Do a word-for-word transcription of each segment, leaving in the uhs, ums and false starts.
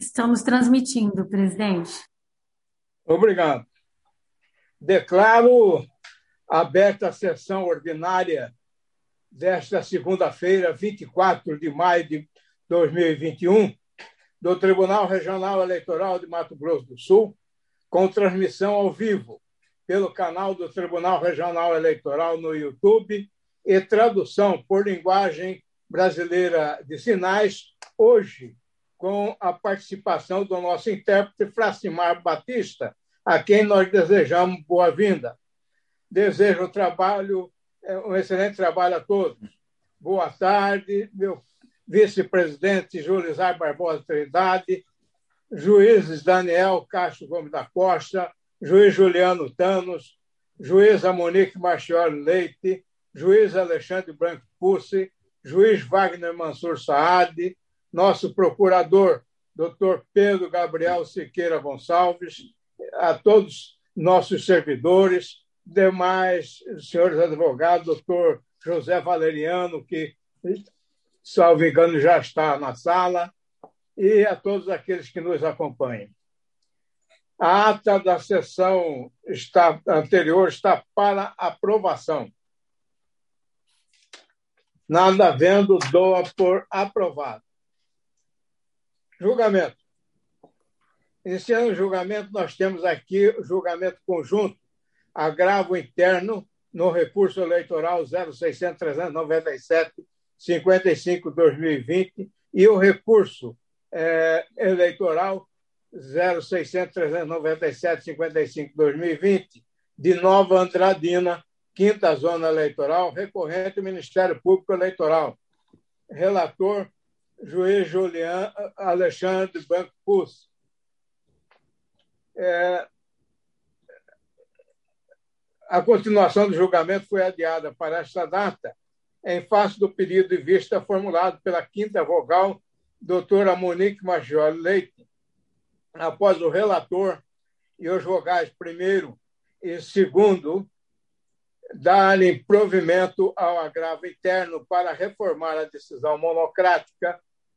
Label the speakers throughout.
Speaker 1: Estamos transmitindo, presidente.
Speaker 2: Obrigado. Declaro aberta a sessão ordinária desta segunda-feira, vinte e quatro de maio de dois mil e vinte e um, do Tribunal Regional Eleitoral de Mato Grosso do Sul, com transmissão ao vivo pelo canal do Tribunal Regional Eleitoral no YouTube e tradução por linguagem brasileira de sinais, hoje, com a participação do nosso intérprete Fracimar Batista, a quem nós desejamos boa-vinda. Desejo trabalho, um excelente trabalho a todos. Boa tarde, meu vice-presidente Julizar Barbosa Trindade, juízes Daniel Castro Gomes da Costa, juiz Juliano Thanos, juíza Monique Marchiori Leite, juiz Alexandre Branco Pussi, juiz Wagner Mansur Saad, nosso procurador, doutor Pedro Gabriel Siqueira Gonçalves, a todos nossos servidores, demais senhores advogados, doutor José Valeriano, que, salvo engano, já está na sala, e a todos aqueles que nos acompanham. A ata da sessão está, anterior está para aprovação. Nada havendo, doa por aprovado. Julgamento. Iniciando o julgamento, nós temos aqui o julgamento conjunto, agravo interno no recurso eleitoral zero seiscentos, trezentos e noventa e sete, cinquenta e cinco, dois mil e vinte e o recurso é, eleitoral zero seiscentos, trezentos e noventa e sete, cinquenta e cinco, dois mil e vinte de Nova Andradina, quinta Zona Eleitoral, recorrente do Ministério Público Eleitoral. Relator, juiz Julian Alexandre Branco Pussi. É, a continuação do julgamento foi adiada para esta data, em face do pedido de vista formulado pela quinta vogal, doutora Monique Marchiori Leite, após o relator e os vogais primeiro e segundo darem provimento ao agravo interno para reformar a decisão monocrática,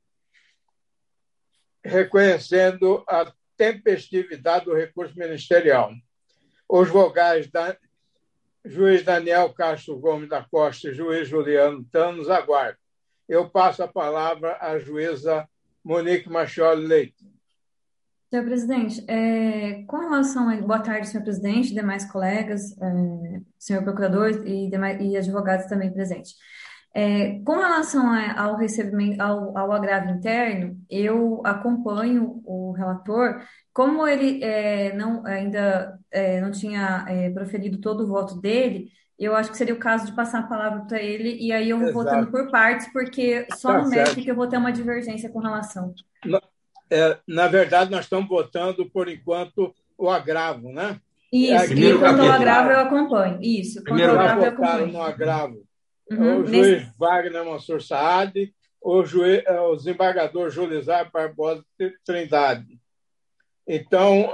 Speaker 2: reconhecendo a tempestividade do recurso ministerial. Os vogais da juiz Daniel Castro Gomes da Costa e juiz Juliano Thanos aguardam. Eu passo a palavra à juíza Monique Marchiori Leite.
Speaker 3: Senhor presidente, é, com relação a... Boa tarde, senhor presidente, demais colegas, é, senhor procurador e, demais, e advogados também presentes. É, com relação a, ao recebimento, ao, ao agravo interno, eu acompanho o relator, como ele é, não, ainda é, não tinha é, proferido todo o voto dele, eu acho que seria o caso de passar a palavra para ele, e aí eu vou
Speaker 2: Exato.
Speaker 3: Votando por partes, porque só
Speaker 2: Tá
Speaker 3: no mérito
Speaker 2: certo.
Speaker 3: que eu vou ter uma divergência com relação.
Speaker 2: Na, é, na verdade, nós estamos votando, por enquanto, o agravo, né?
Speaker 3: Isso,
Speaker 2: Aqui,
Speaker 3: e quanto ao
Speaker 2: capítulo.
Speaker 3: agravo eu acompanho. Isso, quanto
Speaker 2: Primeiro,
Speaker 3: ao agravo eu
Speaker 2: votaram
Speaker 3: acompanho.
Speaker 2: no agravo
Speaker 3: Uhum,
Speaker 2: o juiz
Speaker 3: nesse...
Speaker 2: Wagner Mansur Saad, o, juiz, o desembargador Julizar Barbosa Trindade. Então,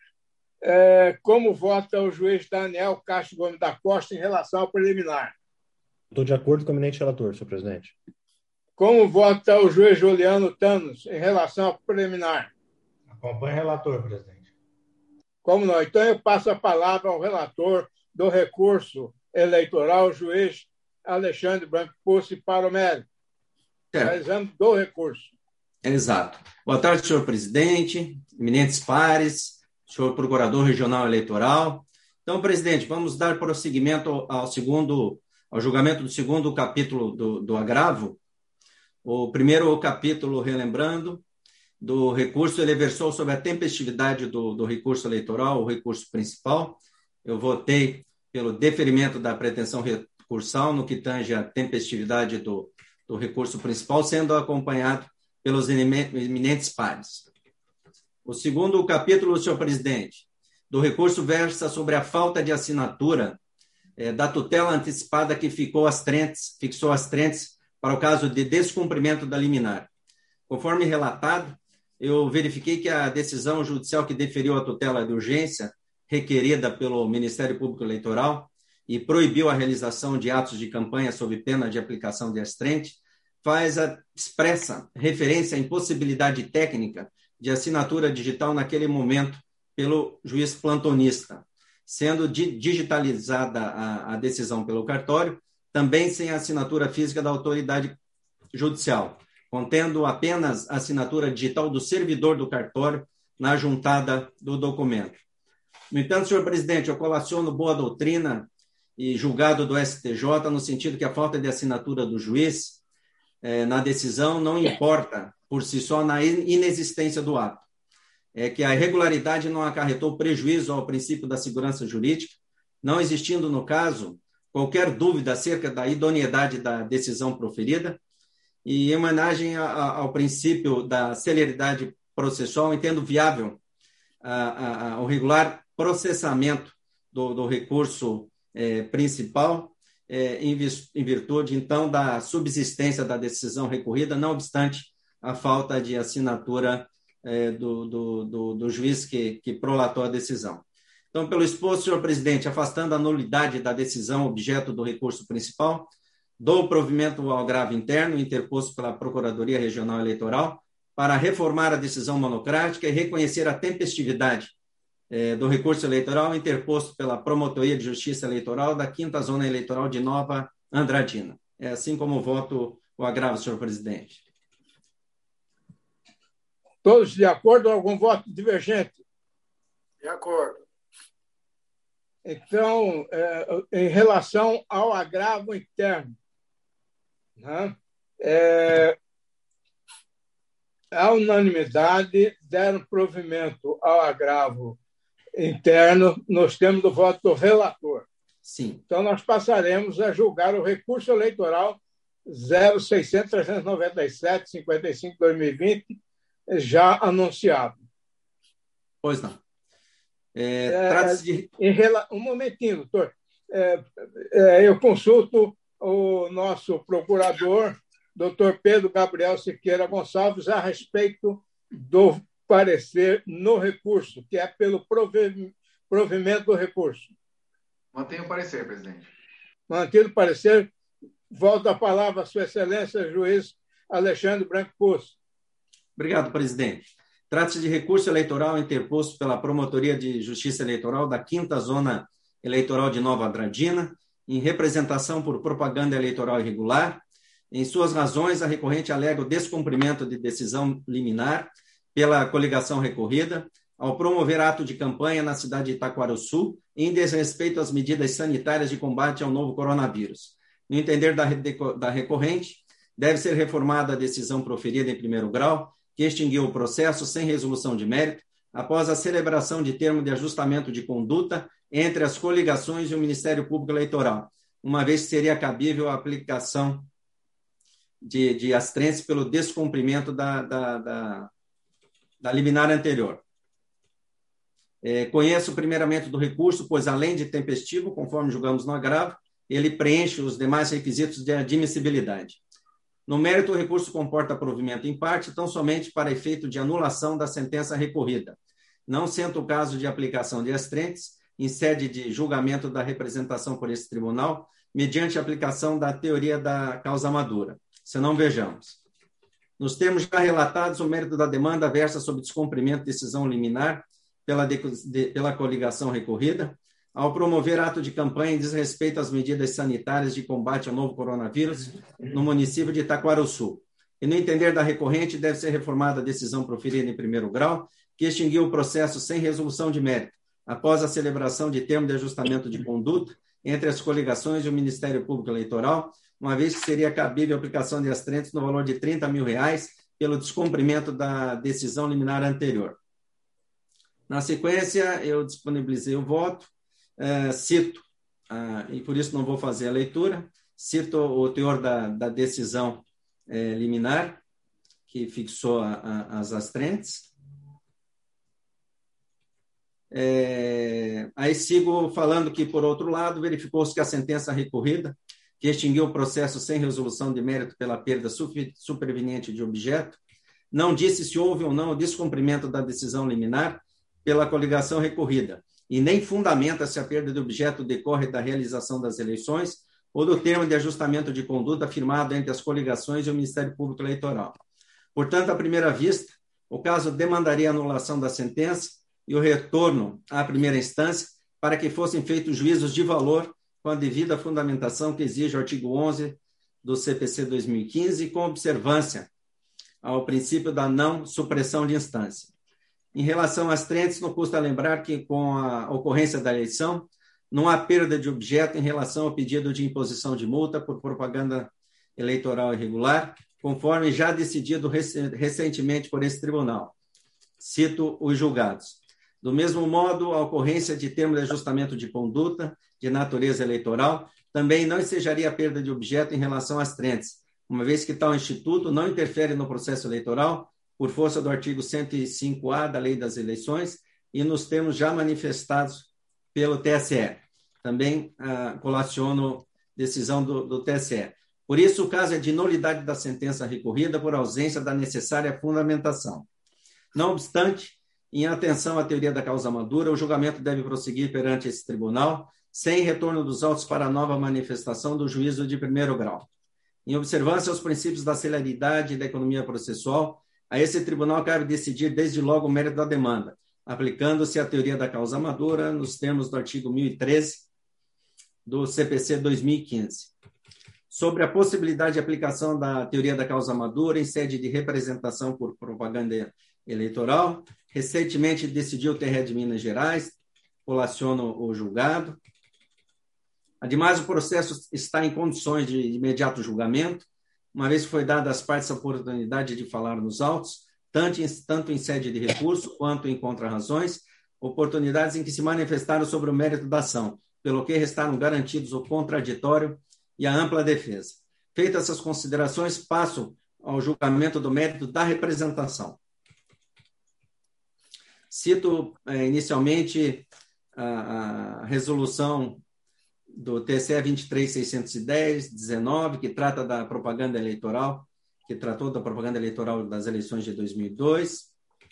Speaker 2: é, como vota o juiz Daniel Castro Gomes da Costa em relação ao preliminar?
Speaker 4: Estou de acordo com o eminente relator, senhor presidente.
Speaker 2: Como vota o juiz Juliano Thanos em relação ao preliminar?
Speaker 5: Acompanhe o relator, presidente.
Speaker 2: Como não? Então, eu passo a palavra ao relator do recurso eleitoral, o juiz Alexandre Branco Pussi para o mérito. Realizando do recurso.
Speaker 6: Exato. Boa tarde, senhor presidente, eminentes pares, senhor procurador regional eleitoral. Então, presidente, vamos dar prosseguimento ao segundo, ao julgamento do segundo capítulo do, do agravo. O primeiro capítulo, relembrando, do recurso, ele versou sobre a tempestividade do, do recurso eleitoral, o recurso principal. Eu votei pelo deferimento da pretensão recursal no que tange a tempestividade do, do recurso principal, sendo acompanhado pelos eminentes pares. O segundo capítulo, senhor presidente, do recurso versa sobre a falta de assinatura eh, da tutela antecipada que ficou as trentes, fixou as trentes para o caso de descumprimento da liminar. Conforme relatado, eu verifiquei que a decisão judicial que deferiu a tutela de urgência requerida pelo Ministério Público Eleitoral e proibiu a realização de atos de campanha sob pena de aplicação de astrente, faz a expressa referência à impossibilidade técnica de assinatura digital naquele momento pelo juiz plantonista, sendo digitalizada a, a decisão pelo cartório, também sem a assinatura física da autoridade judicial, contendo apenas a assinatura digital do servidor do cartório na juntada do documento. No entanto, senhor presidente, eu colaciono boa doutrina e julgado do S T J no sentido que a falta de assinatura do juiz eh, na decisão não importa por si só na inexistência do ato. É que a irregularidade não acarretou prejuízo ao princípio da segurança jurídica, não existindo, no caso, qualquer dúvida acerca da idoneidade da decisão proferida, e em homenagem a, a, ao princípio da celeridade processual, entendo viável a, a, o regular processamento do, do recurso eh, principal, eh, em, em virtude, então, da subsistência da decisão recorrida, não obstante a falta de assinatura eh, do, do, do, do juiz que, que prolatou a decisão. Então, pelo exposto, senhor presidente, afastando a nulidade da decisão objeto do recurso principal, dou provimento ao agravo interno interposto pela Procuradoria Regional Eleitoral para reformar a decisão monocrática e reconhecer a tempestividade eh, do recurso eleitoral interposto pela Promotoria de Justiça Eleitoral da quinta Zona Eleitoral de Nova Andradina. É assim como voto o agravo, senhor presidente.
Speaker 2: Todos de acordo ou algum voto divergente?
Speaker 7: De acordo.
Speaker 2: Então, é, em relação ao agravo interno, né, é, a unanimidade deram provimento ao agravo interno nos termos do voto do relator.
Speaker 6: Sim.
Speaker 2: Então, nós passaremos a julgar o recurso eleitoral zero seiscentos, trezentos e noventa e sete, cinquenta e cinco, dois mil e vinte, já anunciado.
Speaker 6: Pois não. É,
Speaker 2: é,
Speaker 6: de...
Speaker 2: em rela... Um momentinho, doutor. É, é, eu consulto o nosso procurador, doutor Pedro Gabriel Siqueira Gonçalves, a respeito do parecer no recurso, que é pelo provi... provimento do recurso.
Speaker 7: Mantenho o parecer, presidente.
Speaker 2: Mantido o parecer, volto a palavra à sua excelência, juiz Alexandre Branco Pucci.
Speaker 6: Obrigado, presidente. Trata-se de recurso eleitoral interposto pela Promotoria de Justiça Eleitoral da quinta Zona Eleitoral de Nova Andradina, em representação por propaganda eleitoral irregular. Em suas razões, a recorrente alega o descumprimento de decisão liminar pela coligação recorrida, ao promover ato de campanha na cidade de Itaquaruçu, em desrespeito às medidas sanitárias de combate ao novo coronavírus. No entender da, da recorrente, deve ser reformada a decisão proferida em primeiro grau, que extinguiu o processo sem resolução de mérito, após a celebração de termo de ajustamento de conduta entre as coligações e o Ministério Público Eleitoral, uma vez que seria cabível a aplicação de, de astrense pelo descumprimento da, da, da, da liminar anterior. É, conheço primeiramente do recurso, pois, além de tempestivo, conforme julgamos no agravo, ele preenche os demais requisitos de admissibilidade. No mérito, o recurso comporta provimento em parte, tão somente para efeito de anulação da sentença recorrida, não sendo o caso de aplicação de astrentes, em sede de julgamento da representação por esse tribunal, mediante aplicação da teoria da causa madura. Senão, vejamos. Nos termos já relatados, o mérito da demanda versa sobre descumprimento de decisão liminar pela, de, de, pela coligação recorrida, ao promover ato de campanha em desrespeito às medidas sanitárias de combate ao novo coronavírus no município de Itaquaruçu. E, no entender da recorrente, deve ser reformada a decisão proferida em primeiro grau, que extinguiu o processo sem resolução de mérito, após a celebração de termo de ajustamento de conduta entre as coligações e o Ministério Público Eleitoral, uma vez que seria cabível a aplicação de astrentes no valor de trinta mil reais pelo descumprimento da decisão liminar anterior. Na sequência, eu disponibilizei o voto. Uh, cito, uh, e por isso não vou fazer a leitura, cito o teor da, da decisão eh, liminar, que fixou a, a, as astrentes. É, aí sigo falando que, por outro lado, verificou-se que a sentença recorrida, que extinguiu o processo sem resolução de mérito pela perda superveniente de objeto, não disse se houve ou não o descumprimento da decisão liminar pela coligação recorrida, e nem fundamenta se a perda de objeto decorre da realização das eleições ou do termo de ajustamento de conduta firmado entre as coligações e o Ministério Público Eleitoral. Portanto, à primeira vista, O caso demandaria a anulação da sentença e o retorno à primeira instância para que fossem feitos juízos de valor com a devida fundamentação que exige o artigo onze do C P C dois mil e quinze, com observância ao princípio da não supressão de instância. Em relação às trentes, não custa lembrar que, com a ocorrência da eleição, não há perda de objeto em relação ao pedido de imposição de multa por propaganda eleitoral irregular, conforme já decidido recentemente por esse tribunal. Cito os julgados. Do mesmo modo, a ocorrência de termo de ajustamento de conduta de natureza eleitoral também não ensejaria perda de objeto em relação às trentes, uma vez que tal instituto não interfere no processo eleitoral por força do artigo cento e cinco A da Lei das Eleições e nos termos já manifestados pelo T S E. Também ah, colaciono decisão do, do T S E. Por isso, o caso é de nulidade da sentença recorrida por ausência da necessária fundamentação. Não obstante, em atenção à teoria da causa madura, o julgamento deve prosseguir perante esse tribunal, sem retorno dos autos para nova manifestação do juízo de primeiro grau. Em observância aos princípios da celeridade e da economia processual, a esse tribunal cabe decidir desde logo o mérito da demanda, aplicando-se a teoria da causa madura nos termos do artigo mil e treze do C P C dois mil e quinze. Sobre a possibilidade de aplicação da teoria da causa madura em sede de representação por propaganda eleitoral, recentemente decidiu o T R E de Minas Gerais, colaciono o julgado. Ademais, o processo está em condições de imediato julgamento, uma vez que foi dada às partes a oportunidade de falar nos autos, tanto em, tanto em sede de recurso quanto em contrarrazões, oportunidades em que se manifestaram sobre o mérito da ação, pelo que restaram garantidos o contraditório e a ampla defesa. Feitas essas considerações, passo ao julgamento do mérito da representação. Cito eh, inicialmente a, a resolução do T C E vinte e três mil seiscentos e dez, dezenove, que trata da propaganda eleitoral, que tratou da propaganda eleitoral das eleições de dois mil e dois.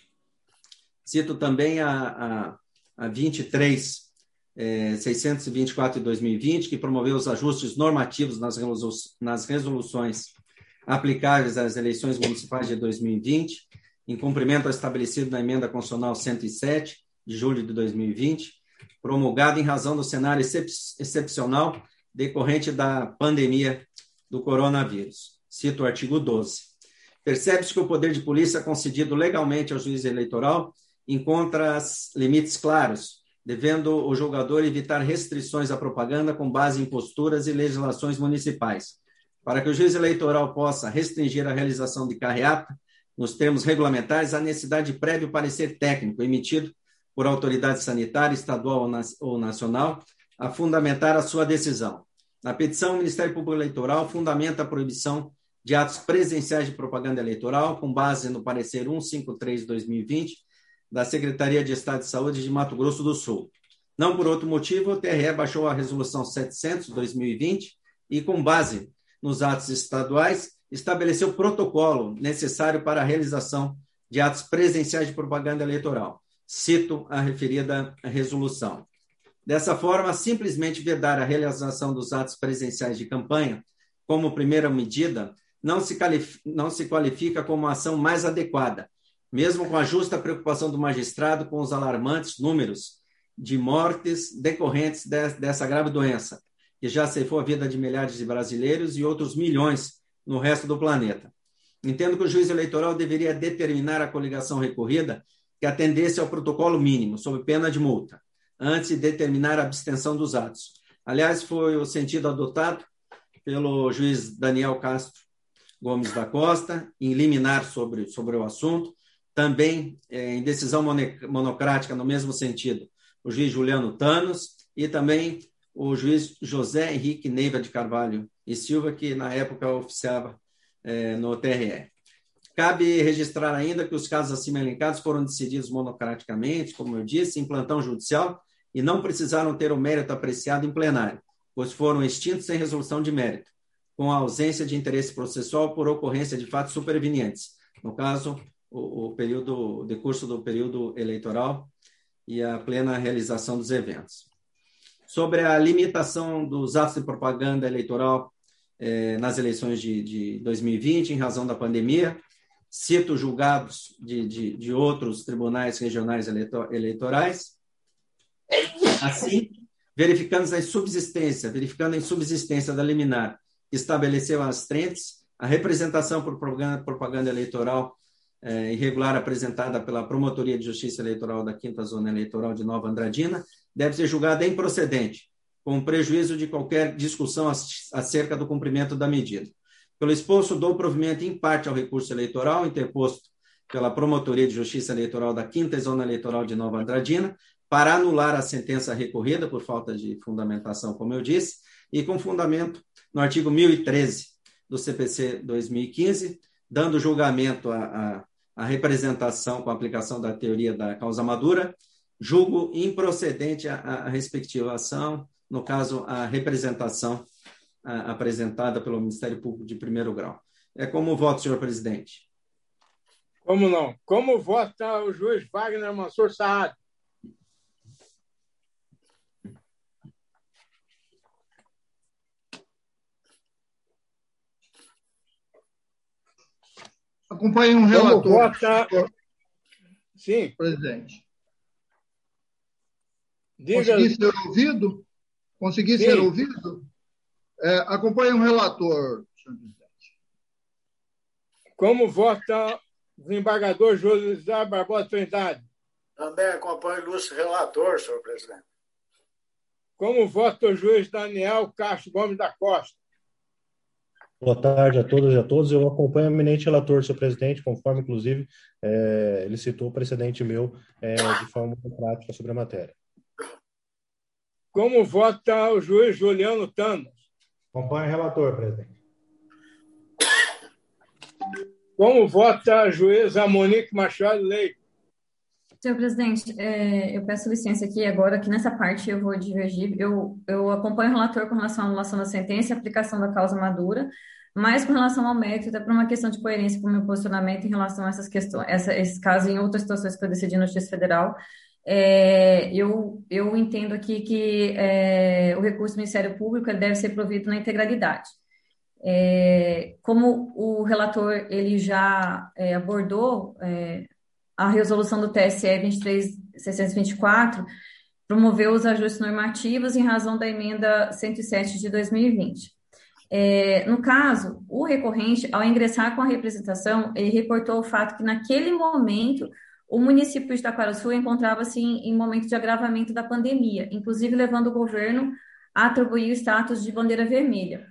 Speaker 6: Cito também a, a, a vinte e três mil seiscentos e vinte e quatro de dois mil e vinte, que promoveu os ajustes normativos nas, resolu nas resoluções aplicáveis às eleições municipais de dois mil e vinte, em cumprimento ao estabelecido na emenda constitucional cento e sete, de julho de dois mil e vinte, promulgado em razão do cenário excep excepcional decorrente da pandemia do coronavírus. Cito o artigo doze. Percebe-se que o poder de polícia concedido legalmente ao juiz eleitoral encontra limites claros, devendo o julgador evitar restrições à propaganda com base em posturas e legislações municipais. Para que o juiz eleitoral possa restringir a realização de carreata, nos termos regulamentares, há necessidade de prévio parecer técnico emitido por autoridade sanitária, estadual ou nacional, a fundamentar a sua decisão. Na petição, o Ministério Público Eleitoral fundamenta a proibição de atos presenciais de propaganda eleitoral, com base no parecer cento e cinquenta e três de dois mil e vinte, da Secretaria de Estado de Saúde de Mato Grosso do Sul. Não por outro motivo, o T R E baixou a Resolução setecentos de dois mil e vinte e, com base nos atos estaduais, estabeleceu o protocolo necessário para a realização de atos presenciais de propaganda eleitoral. Cito a referida resolução. Dessa forma, simplesmente vedar a realização dos atos presenciais de campanha como primeira medida não se, não se qualifica como a ação mais adequada, mesmo com a justa preocupação do magistrado com os alarmantes números de mortes decorrentes de, dessa grave doença, que já ceifou a vida de milhares de brasileiros e outros milhões no resto do planeta. Entendo que o juiz eleitoral deveria determinar a coligação recorrida que atendesse ao protocolo mínimo, sob pena de multa, antes de determinar a abstenção dos atos. Aliás, foi o sentido adotado pelo juiz Daniel Castro Gomes da Costa, em liminar sobre, sobre o assunto, também eh, em decisão monocrática, no mesmo sentido, o juiz Juliano Thanos e também o juiz José Henrique Neiva de Carvalho e Silva, que na época oficiava eh, no T R E. Cabe registrar ainda que os casos acima elencados foram decididos monocraticamente, como eu disse, em plantão judicial e não precisaram ter o mérito apreciado em plenário, pois foram extintos sem resolução de mérito, com a ausência de interesse processual por ocorrência de fatos supervenientes, no caso, o, o, período, o decurso do período eleitoral e a plena realização dos eventos. Sobre a limitação dos atos de propaganda eleitoral eh, nas eleições de, de dois mil e vinte, em razão da pandemia, cito julgados de, de, de outros tribunais regionais eleitorais. Assim, verificando a subsistência, verificando a insubsistência da liminar que estabeleceu as frentes, a representação por propaganda, propaganda eleitoral eh, irregular apresentada pela Promotoria de Justiça Eleitoral da quinta Zona Eleitoral de Nova Andradina deve ser julgada improcedente, com prejuízo de qualquer discussão acerca do cumprimento da medida. Pelo exposto, dou provimento em parte ao recurso eleitoral interposto pela Promotoria de Justiça Eleitoral da quinta Zona Eleitoral de Nova Andradina para anular a sentença recorrida por falta de fundamentação, como eu disse, e com fundamento no artigo mil e treze do C P C dois mil e quinze, dando julgamento à, à, à representação com a aplicação da teoria da causa madura, julgo improcedente a, a respectiva ação, no caso, a representação a, apresentada pelo Ministério Público de primeiro grau. É como voto, senhor presidente.
Speaker 2: Como não? Como vota o juiz Wagner Mansur Saad?
Speaker 8: Acompanhe um relator.
Speaker 2: Como vota... Sim.
Speaker 8: Presidente.
Speaker 2: Diga...
Speaker 8: Consegui ser ouvido? Consegui
Speaker 2: Sim.
Speaker 8: ser ouvido? É, acompanhe um relator, senhor presidente.
Speaker 2: Como vota o desembargador José Barbosa Trindade?
Speaker 7: Também acompanho o ilustre relator, senhor presidente.
Speaker 2: Como vota o juiz Daniel Castro Gomes da Costa?
Speaker 4: Boa tarde a todas e a todos. Eu acompanho o eminente relator, senhor presidente, conforme, inclusive, é, ele citou o precedente meu é, de forma prática sobre a matéria.
Speaker 2: Como vota o juiz Juliano Thanos?
Speaker 5: Acompanho o relator, presidente.
Speaker 2: Como vota a juíza Monique Machado Leite?
Speaker 3: Senhor presidente, é, eu peço licença aqui agora, que nessa parte eu vou divergir. Eu, eu acompanho o relator com relação à anulação da sentença e aplicação da causa madura, mas com relação ao mérito, até por uma questão de coerência com o meu posicionamento em relação a essas questões, essa, esses casos e em outras situações que eu decidi na Justiça Federal. É, eu, eu entendo aqui que é, o recurso do Ministério Público ele deve ser provido na integralidade. É, como o relator ele já é, abordou é, a resolução do T S E vinte e três mil seiscentos e vinte e quatro, promoveu os ajustes normativos em razão da emenda cento e sete de dois mil e vinte. É, no caso, o recorrente, ao ingressar com a representação, ele reportou o fato que naquele momento o município de Taquaraçu encontrava-se em, em momento de agravamento da pandemia, inclusive levando o governo a atribuir o status de bandeira vermelha,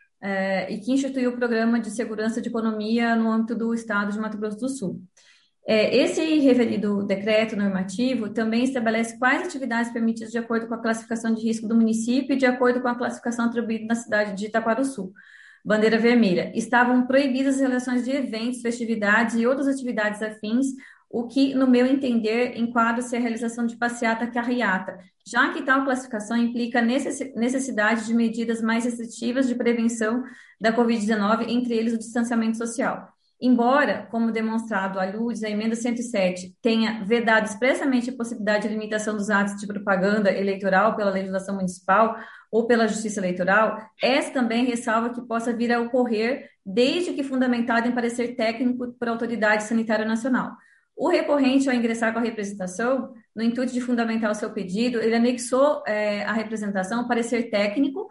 Speaker 3: é, e que instituiu o Programa de Segurança de Economia no âmbito do Estado de Mato Grosso do Sul. É, esse referido decreto normativo também estabelece quais atividades permitidas de acordo com a classificação de risco do município e de acordo com a classificação atribuída na cidade de Taquaraçu. Bandeira vermelha. Estavam proibidas as realizações de eventos, festividades e outras atividades afins, o que, no meu entender, enquadra-se a realização de passeata carreata, já que tal classificação implica necessidade de medidas mais restritivas de prevenção da covid dezenove, entre eles o distanciamento social. Embora, como demonstrado à luz, a emenda cento e sete tenha vedado expressamente a possibilidade de limitação dos atos de propaganda eleitoral pela legislação municipal ou pela justiça eleitoral, essa também ressalva que possa vir a ocorrer desde que fundamentado em parecer técnico por autoridade sanitária nacional. O recorrente, ao ingressar com a representação, no intuito de fundamentar o seu pedido, ele anexou é, a representação parecer técnico,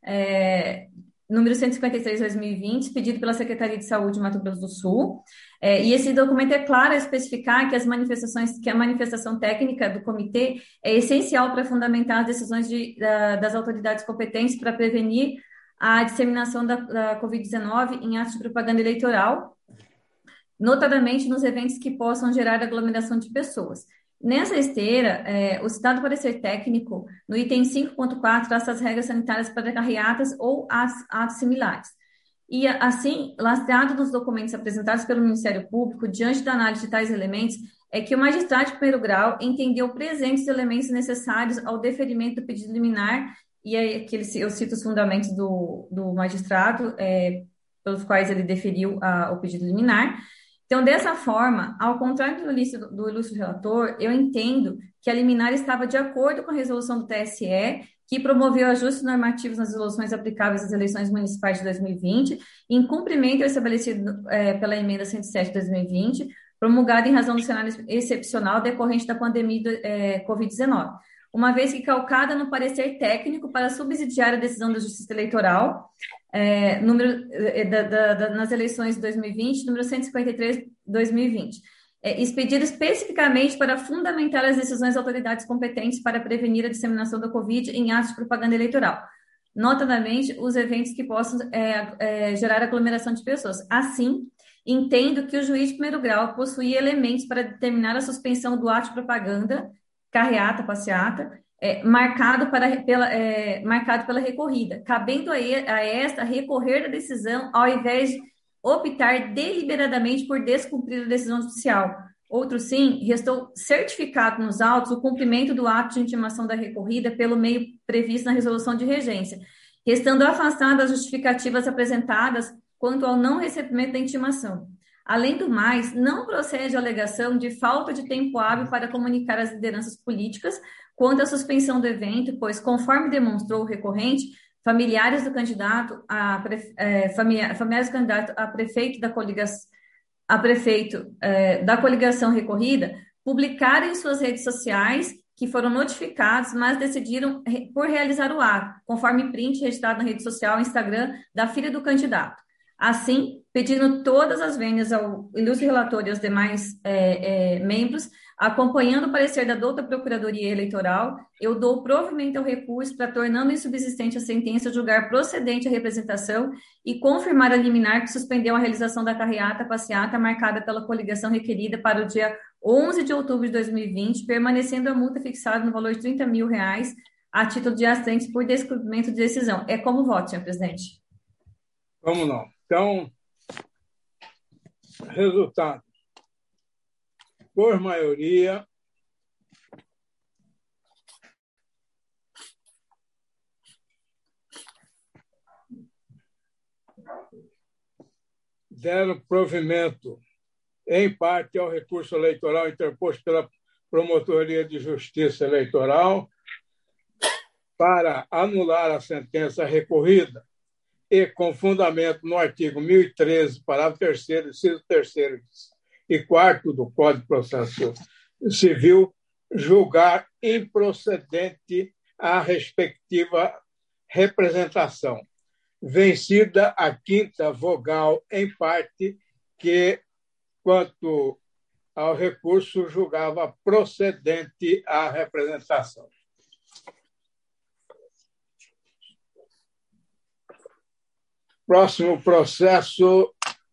Speaker 3: é, número cento e cinquenta e três de dois mil e vinte, pedido pela Secretaria de Saúde de Mato Grosso do Sul, é, e esse documento é claro a especificar que as manifestações, que a manifestação técnica do comitê é essencial para fundamentar as decisões de, da, das autoridades competentes para prevenir a disseminação da, da covid dezenove em atos de propaganda eleitoral, notadamente nos eventos que possam gerar aglomeração de pessoas. Nessa esteira, é, o citado parecer técnico, no item cinco ponto quatro, traça as regras sanitárias para carreatas ou atos, atos similares. E, assim, lastreado nos documentos apresentados pelo Ministério Público, diante da análise de tais elementos, é que o magistrado de primeiro grau entendeu presentes os elementos necessários ao deferimento do pedido liminar, e aí aqui eu cito os fundamentos do, do magistrado, é, pelos quais ele deferiu a, o pedido liminar. Então, dessa forma, ao contrário do ilustre, do ilustre relator, eu entendo que a liminar estava de acordo com a resolução do T S E que promoveu ajustes normativos nas resoluções aplicáveis às eleições municipais de dois mil e vinte, em cumprimento ao estabelecido é, pela emenda cento e sete de dois mil e vinte, promulgada em razão do cenário excepcional decorrente da pandemia do é, covid dezenove, uma vez que calcada no parecer técnico para subsidiar a decisão da Justiça Eleitoral, é, número, é, da, da, da, nas eleições de dois mil e vinte, número cento e cinquenta e três de dois mil e vinte, é, expedido especificamente para fundamentar as decisões das autoridades competentes para prevenir a disseminação da Covid em atos de propaganda eleitoral, notadamente os eventos que possam é, é, gerar aglomeração de pessoas. Assim, entendo que o juiz de primeiro grau possuía elementos para determinar a suspensão do ato de propaganda, carreata, passeata, é, marcado, para, pela, é, marcado pela recorrida, cabendo a, a esta recorrer da decisão ao invés de optar deliberadamente por descumprir a decisão judicial. Outro sim, restou certificado nos autos o cumprimento do ato de intimação da recorrida pelo meio previsto na resolução de regência, restando afastadas as justificativas apresentadas quanto ao não recebimento da intimação. Além do mais, não procede a alegação de falta de tempo hábil para comunicar às lideranças políticas quanto à suspensão do evento, pois, conforme demonstrou o recorrente, familiares do candidato a, é, familiares do candidato a prefeito da coligação, a prefeito é, da coligação recorrida publicaram em suas redes sociais que foram notificados, mas decidiram por realizar o ato, conforme print registrado na rede social Instagram da filha do candidato. Assim, pedindo todas as vênias ao ilustre relator e aos demais é, é, membros, acompanhando o parecer da douta Procuradoria Eleitoral, eu dou provimento ao recurso para, tornando insubsistente a sentença, julgar procedente a representação e confirmar a liminar que suspendeu a realização da carreata passeata marcada pela coligação requerida para o dia onze de outubro de dois mil e vinte, permanecendo a multa fixada no valor de trinta mil reais a título de assistentes por descumprimento de decisão. É como voto, senhor presidente.
Speaker 2: Como não? Então, resultado. Por maioria, deram provimento, em parte, ao recurso eleitoral interposto pela Promotoria de Justiça Eleitoral para anular a sentença recorrida e, com fundamento no artigo mil e treze, parágrafo terceiro, inciso terceiro e quarto do Código de Processo Civil, julgar improcedente a respectiva representação, vencida a quinta vogal em parte, que, quanto ao recurso, julgava procedente a representação. Próximo processo,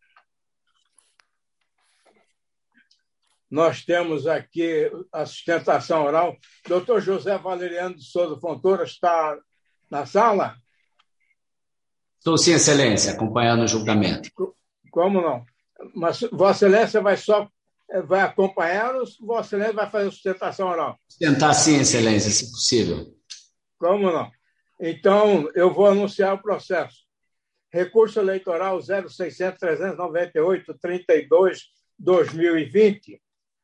Speaker 2: nós temos aqui a sustentação oral. Doutor José Valeriano de Souza Fontoura está na sala?
Speaker 9: Estou sim, Excelência, acompanhando o julgamento.
Speaker 2: Como não? Mas Vossa Excelência vai só vai acompanhar ou Vossa Excelência vai fazer a sustentação oral?
Speaker 9: Tentar sim, Excelência, se possível.
Speaker 2: Como não? Então, eu vou anunciar o processo. Recurso eleitoral zero seiscentos, trezentos e noventa e oito, trinta e dois, dois mil e vinte,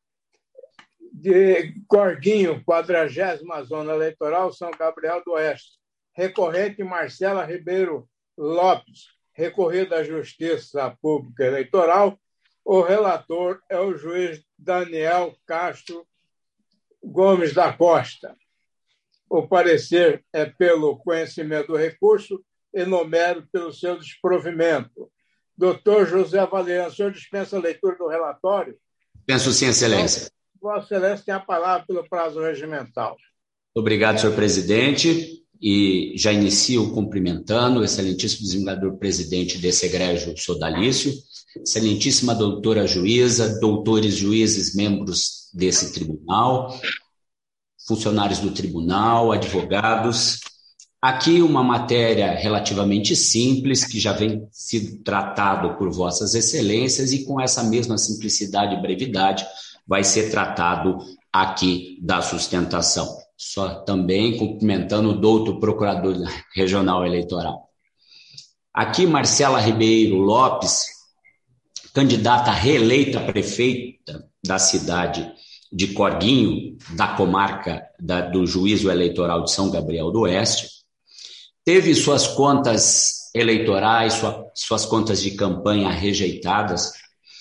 Speaker 2: de Corguinho, quadragésima Zona Eleitoral, São Gabriel do Oeste. Recorrente Marcela Ribeiro Lopes, recorrido à Justiça Pública Eleitoral. O relator é o juiz Daniel Castro Gomes da Costa. O parecer é pelo conhecimento do recurso, enumero pelo seu desprovimento. Doutor José Valeriano, o senhor dispensa a leitura do relatório?
Speaker 9: Penso sim, Excelência.
Speaker 2: Vossa Excelência tem a palavra pelo prazo regimental.
Speaker 9: Obrigado, senhor presidente, e já inicio cumprimentando o excelentíssimo desembargador presidente desse egrégio sodalício, excelentíssima doutora juíza, doutores juízes, membros desse tribunal, funcionários do tribunal, advogados. Aqui uma matéria relativamente simples, que já vem sido tratado por vossas excelências, e com essa mesma simplicidade e brevidade vai ser tratado aqui da sustentação. Só também cumprimentando o doutor procurador regional eleitoral. Aqui Marcela Ribeiro Lopes, candidata reeleita prefeita da cidade de Corguinho, da comarca da, do Juízo Eleitoral de São Gabriel do Oeste, teve suas contas eleitorais, sua, suas contas de campanha rejeitadas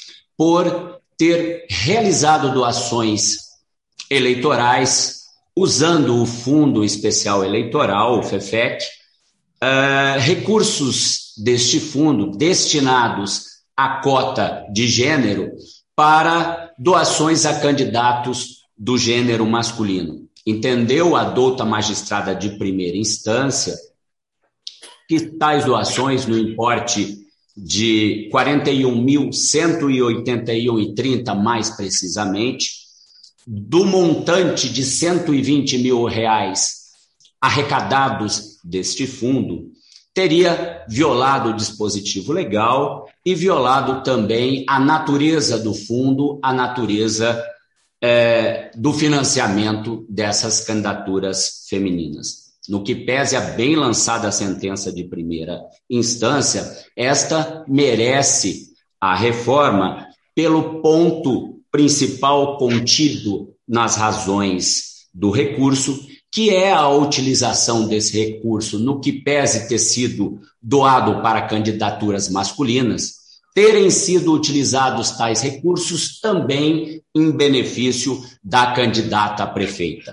Speaker 9: por ter realizado doações eleitorais usando o Fundo Especial Eleitoral, o FEFEC, uh, recursos deste fundo destinados à cota de gênero para doações a candidatos do gênero masculino. Entendeu a douta magistrada de primeira instância que tais doações, no importe de quarenta e um mil cento e oitenta e um reais e trinta centavos mais precisamente, do montante de cento e vinte mil reais arrecadados deste fundo, teria violado o dispositivo legal e violado também a natureza do fundo, a natureza é, do financiamento dessas candidaturas femininas. No que pese a bem lançada a sentença de primeira instância, esta merece a reforma pelo ponto principal contido nas razões do recurso, que é a utilização desse recurso no que pese ter sido doado para candidaturas masculinas, terem sido utilizados tais recursos também em benefício da candidata a prefeita.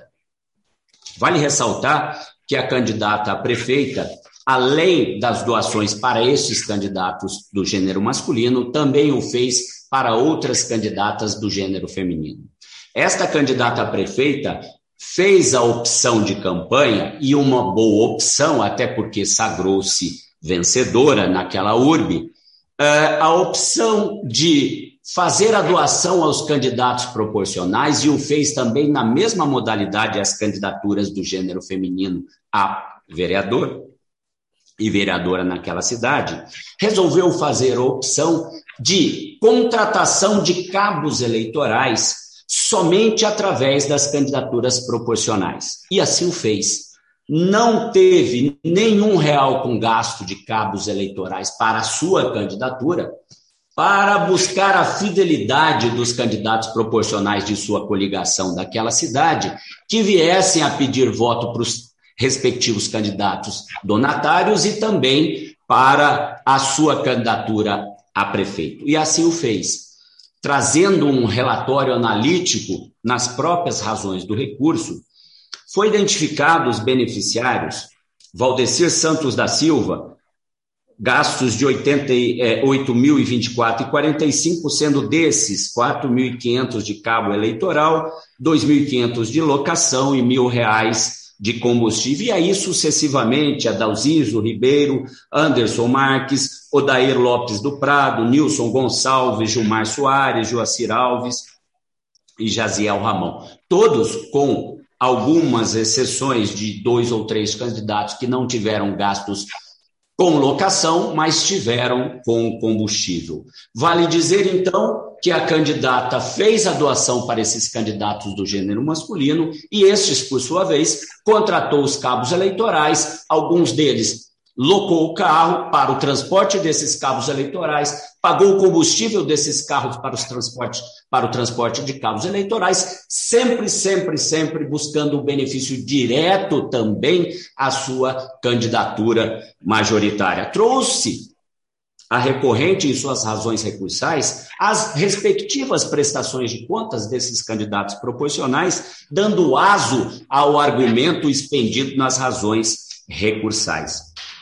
Speaker 9: Vale ressaltar que a candidata a prefeita, além das doações para estes candidatos do gênero masculino, também o fez para outras candidatas do gênero feminino. Esta candidata a prefeita fez a opção de campanha, e uma boa opção, até porque sagrou-se vencedora naquela urbe, a opção de fazer a doação aos candidatos proporcionais, e o fez também na mesma modalidade as candidaturas do gênero feminino a vereador e vereadora naquela cidade, resolveu fazer a opção de contratação de cabos eleitorais somente através das candidaturas proporcionais. E assim o fez. Não teve nenhum real com gasto de cabos eleitorais para a sua candidatura, para buscar a fidelidade dos candidatos proporcionais de sua coligação daquela cidade, que viessem a pedir voto para os respectivos candidatos donatários e também para a sua candidatura a prefeito. E assim o fez, trazendo um relatório analítico nas próprias razões do recurso. Foi identificado os beneficiários: Valdecir Santos da Silva, gastos de oitenta e oito mil e vinte e quatro reais e quarenta e cinco centavos, sendo desses quatro mil e quinhentos de cabo eleitoral, dois mil e quinhentos de locação e mil reais de combustível. E aí sucessivamente, Adalciso Ribeiro, Anderson Marques, Odair Lopes do Prado, Nilson Gonçalves, Gilmar Soares, Joacir Alves e Jaziel Ramon. Todos com algumas exceções de dois ou três candidatos que não tiveram gastos com locação, mas tiveram com combustível. Vale dizer, então, que a candidata fez a doação para esses candidatos do gênero masculino e estes, por sua vez, contratou os cabos eleitorais, alguns deles locou o carro para o transporte desses cabos eleitorais, pagou o combustível desses carros para, os transportes, para o transporte de cabos eleitorais, sempre, sempre, sempre buscando o benefício direto também à sua candidatura majoritária. Trouxe a recorrente, em suas razões recursais, as respectivas prestações de contas desses candidatos proporcionais, dando aso ao argumento expendido nas razões recursais.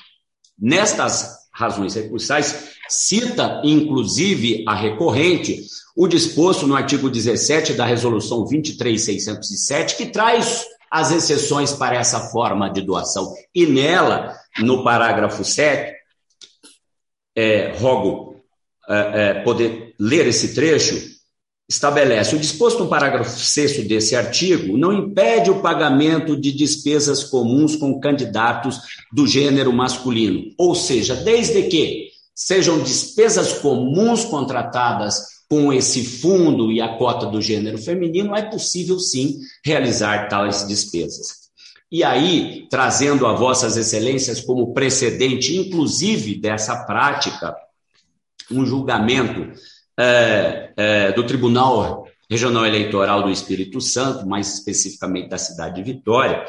Speaker 9: Nestas razões recursais, cita, inclusive, a recorrente, o disposto no artigo dezessete da Resolução vinte e três mil seiscentos e sete, que traz as exceções para essa forma de doação. E nela, no parágrafo sete, é, rogo é, é, poder ler esse trecho, estabelece: o disposto no parágrafo sexto desse artigo não impede o pagamento de despesas comuns com candidatos do gênero masculino, ou seja, desde que sejam despesas comuns contratadas com esse fundo e a cota do gênero feminino, é possível sim realizar tais despesas. E aí, trazendo a vossas excelências como precedente, inclusive dessa prática, um julgamento É, é, do Tribunal Regional Eleitoral do Espírito Santo, mais especificamente da cidade de Vitória,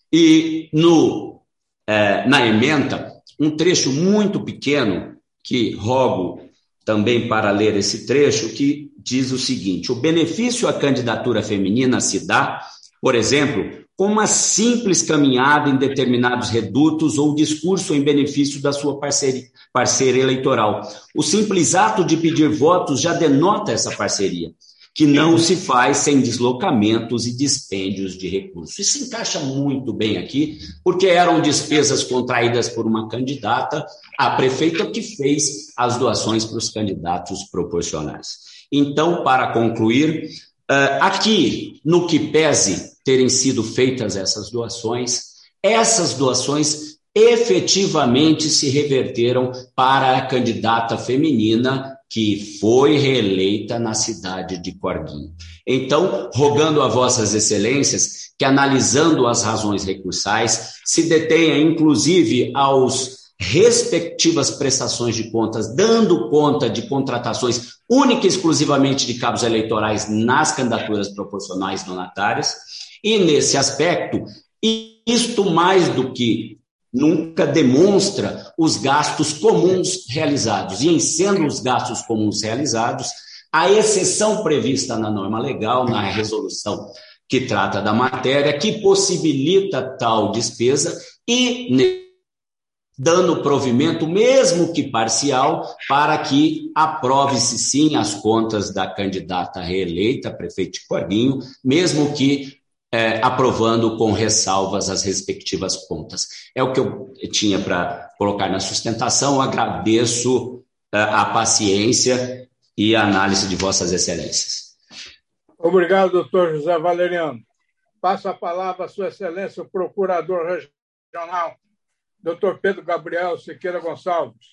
Speaker 9: e no, eh, na ementa, um trecho muito pequeno, que rogo também para ler esse trecho, que diz o seguinte: o benefício à candidatura feminina se dá, por exemplo, com uma simples caminhada em determinados redutos ou discurso em benefício da sua parceria, parceira eleitoral. O simples ato de pedir votos já denota essa parceria, que não se faz sem deslocamentos e dispêndios de recursos. Isso se encaixa muito bem aqui, porque eram despesas contraídas por uma candidata, a prefeita, que fez as doações para os candidatos proporcionais. Então, para concluir, aqui, no que pese terem sido feitas essas doações, essas doações efetivamente se reverteram para a candidata feminina que foi reeleita na cidade de Corguinho. Então, rogando a vossas excelências que, analisando as razões recursais, se detenha inclusive aos respectivas prestações de contas, dando conta de contratações única e exclusivamente de cabos eleitorais nas candidaturas proporcionais donatárias, e nesse aspecto, isto mais do que nunca demonstra os gastos comuns realizados. E em sendo os gastos comuns realizados, a exceção prevista na norma legal, na resolução que trata da matéria, que possibilita tal despesa e dando provimento, mesmo que parcial, para que aprove-se sim as contas da candidata reeleita, prefeito de Corguinho, mesmo que É, aprovando com ressalvas as respectivas contas. É o que eu tinha para colocar na sustentação. Agradeço uh, a paciência e a análise de vossas excelências.
Speaker 2: Obrigado, doutor José Valeriano. Passo a palavra à sua excelência, o procurador regional, doutor Pedro Gabriel Siqueira Gonçalves.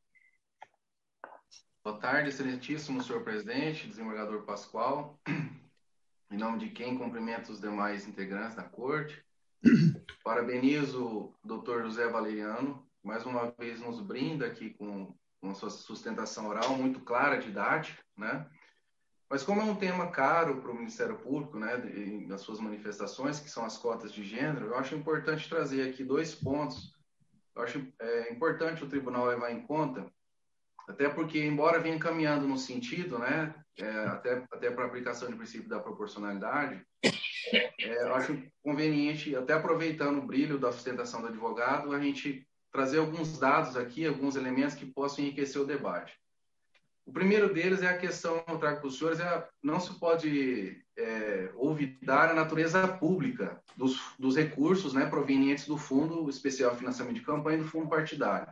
Speaker 10: Boa tarde, excelentíssimo senhor presidente, desembargador Pascoal. Em nome de quem cumprimento os demais integrantes da corte. Parabenizo o doutor José Valeriano, mais uma vez nos brinda aqui com, com a sua sustentação oral muito clara, didática, né? Mas como é um tema caro para o Ministério Público, né, nas suas manifestações, que são as cotas de gênero, eu acho importante trazer aqui dois pontos. Eu acho é, importante o tribunal levar em conta, até porque, embora venha caminhando no sentido, né, é, até, até para a aplicação do princípio da proporcionalidade, é, eu acho conveniente, até aproveitando o brilho da sustentação do advogado, a gente trazer alguns dados aqui, alguns elementos que possam enriquecer o debate. O primeiro deles é a questão, eu trago para os senhores, é, não se pode é, olvidar a natureza pública dos, dos recursos, né, provenientes do Fundo Especial de Financiamento de Campanha e do Fundo Partidário.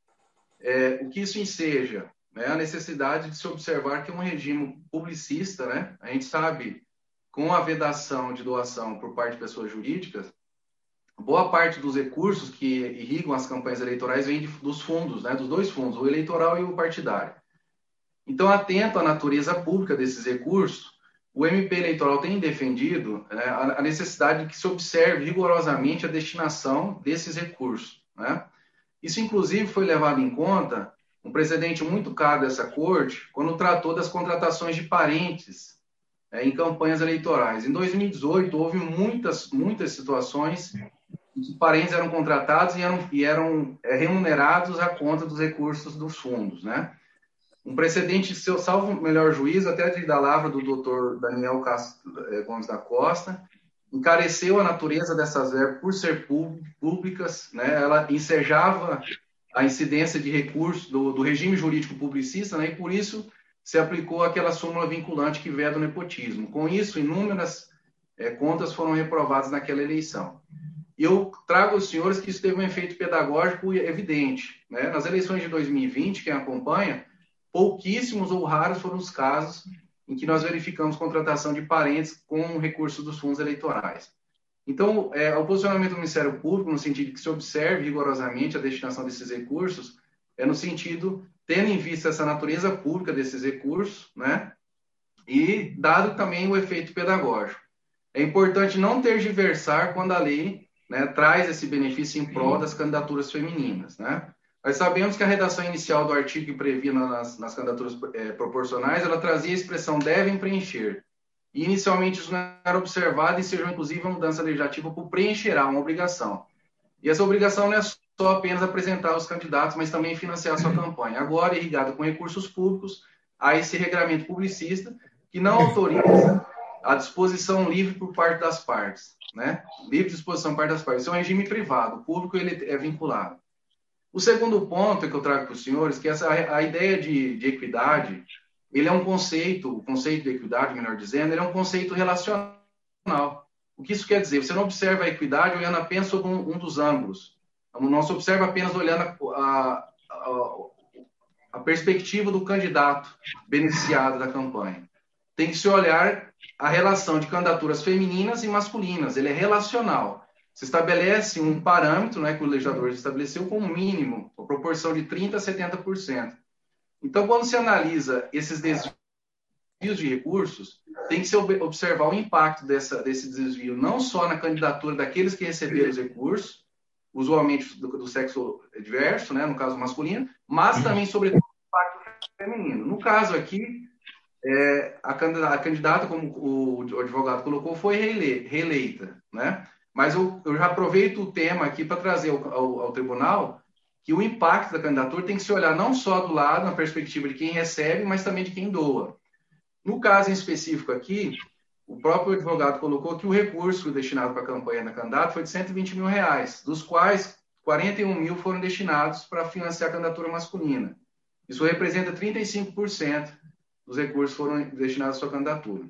Speaker 10: É, o que isso enseja? Né, a necessidade de se observar que um regime publicista, né, a gente sabe, com a vedação de doação por parte de pessoas jurídicas, boa parte dos recursos que irrigam as campanhas eleitorais vem de, dos fundos, né, dos dois fundos, o eleitoral e o partidário. Então, atento à natureza pública desses recursos, o M P Eleitoral tem defendido, né, a necessidade de que se observe rigorosamente a destinação desses recursos. Né? Isso, inclusive, foi levado em conta um precedente muito caro dessa corte, quando tratou das contratações de parentes é, em campanhas eleitorais. Em dois mil e dezoito, houve muitas, muitas situações em que parentes eram contratados e eram, e eram é, remunerados à conta dos recursos dos fundos, né? Um precedente, se eu salvo o melhor juízo, até de da lavra do doutor Daniel Castro, eh, Gomes da Costa, encareceu a natureza dessas verbas por ser públicas, né? Ela ensejava a incidência de recursos do, do regime jurídico publicista, né? E por isso se aplicou aquela súmula vinculante que veda o nepotismo. Com isso, inúmeras eh, contas foram reprovadas naquela eleição. E eu trago aos senhores que isso teve um efeito pedagógico evidente. Né? Nas eleições de dois mil e vinte, quem acompanha, pouquíssimos ou raros foram os casos em que nós verificamos contratação de parentes com recursos dos fundos eleitorais. Então, é, o posicionamento do Ministério Público, no sentido de que se observe rigorosamente a destinação desses recursos, é no sentido, tendo em vista essa natureza pública desses recursos, né, e dado também o efeito pedagógico. É importante não tergiversar quando a lei, né, traz esse benefício em prol das candidaturas femininas, né? Nós sabemos que a redação inicial do artigo que previa nas, nas candidaturas é, proporcionais, ela trazia a expressão devem preencher. E, inicialmente, isso não era observado e seja, inclusive, uma mudança legislativa por preencherá uma obrigação. E essa obrigação não é só apenas apresentar os candidatos, mas também financiar a sua campanha. Agora, irrigada com recursos públicos, há esse regramento publicista que não autoriza a disposição livre por parte das partes, né? Livre disposição por parte das partes. Isso é um regime privado, o público ele é vinculado. O segundo ponto que eu trago para os senhores, que essa, a ideia de, de equidade, ele é um conceito, o conceito de equidade, melhor dizendo, ele é um conceito relacional. O que isso quer dizer? Você não observa a equidade olhando apenas sobre um, um dos ângulos. Não se observa apenas olhando a, a, a perspectiva do candidato beneficiado da campanha. Tem que se olhar a relação de candidaturas femininas e masculinas. Ele é relacional. Se estabelece um parâmetro, né, que o legislador estabeleceu como mínimo, a proporção de trinta por cento a setenta por cento. Então, quando se analisa esses desvios de recursos, tem que se observar o impacto dessa, desse desvio não só na candidatura daqueles que receberam os recursos, usualmente do, do sexo diverso, né, no caso masculino, mas também, sobretudo, o impacto feminino. No caso aqui, é, a, candidata, a candidata, como o, o advogado colocou, foi reele, reeleita, né? Mas eu, eu já aproveito o tema aqui para trazer ao, ao, ao tribunal que o impacto da candidatura tem que se olhar não só do lado, na perspectiva de quem recebe, mas também de quem doa. No caso em específico aqui, o próprio advogado colocou que o recurso destinado para a campanha da candidata foi de cento e vinte mil reais, dos quais quarenta e um mil foram destinados para financiar a candidatura masculina. Isso representa trinta e cinco por cento dos recursos foram destinados à sua candidatura.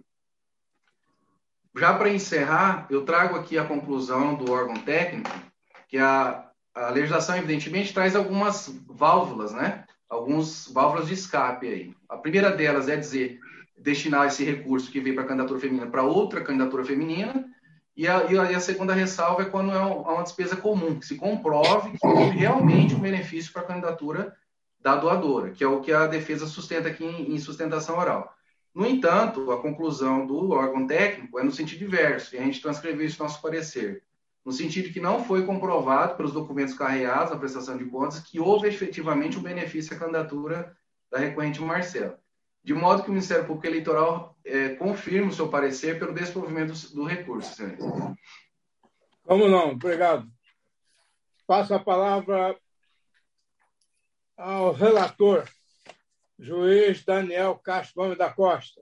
Speaker 10: Já para encerrar, eu trago aqui a conclusão do órgão técnico, que a, a legislação, evidentemente, traz algumas válvulas, né? Algumas válvulas de escape aí. A primeira delas é dizer, destinar esse recurso que veio para a candidatura feminina para outra candidatura feminina, e a, e a segunda ressalva é quando é uma despesa comum, que se comprove que houve realmente um benefício para a candidatura da doadora, que é o que a defesa sustenta aqui em, em sustentação oral. No entanto, a conclusão do órgão técnico é no sentido inverso, e a gente transcreveu isso no nosso parecer, no sentido de que não foi comprovado pelos documentos carreados na prestação de contas que houve efetivamente um benefício à candidatura da recorrente Marcela. De modo que o Ministério Público Eleitoral é, confirma o seu parecer pelo desprovimento do, do recurso, senhores.
Speaker 2: Como não? Obrigado. Passo a palavra ao relator, juiz Daniel Castro Gomes da Costa.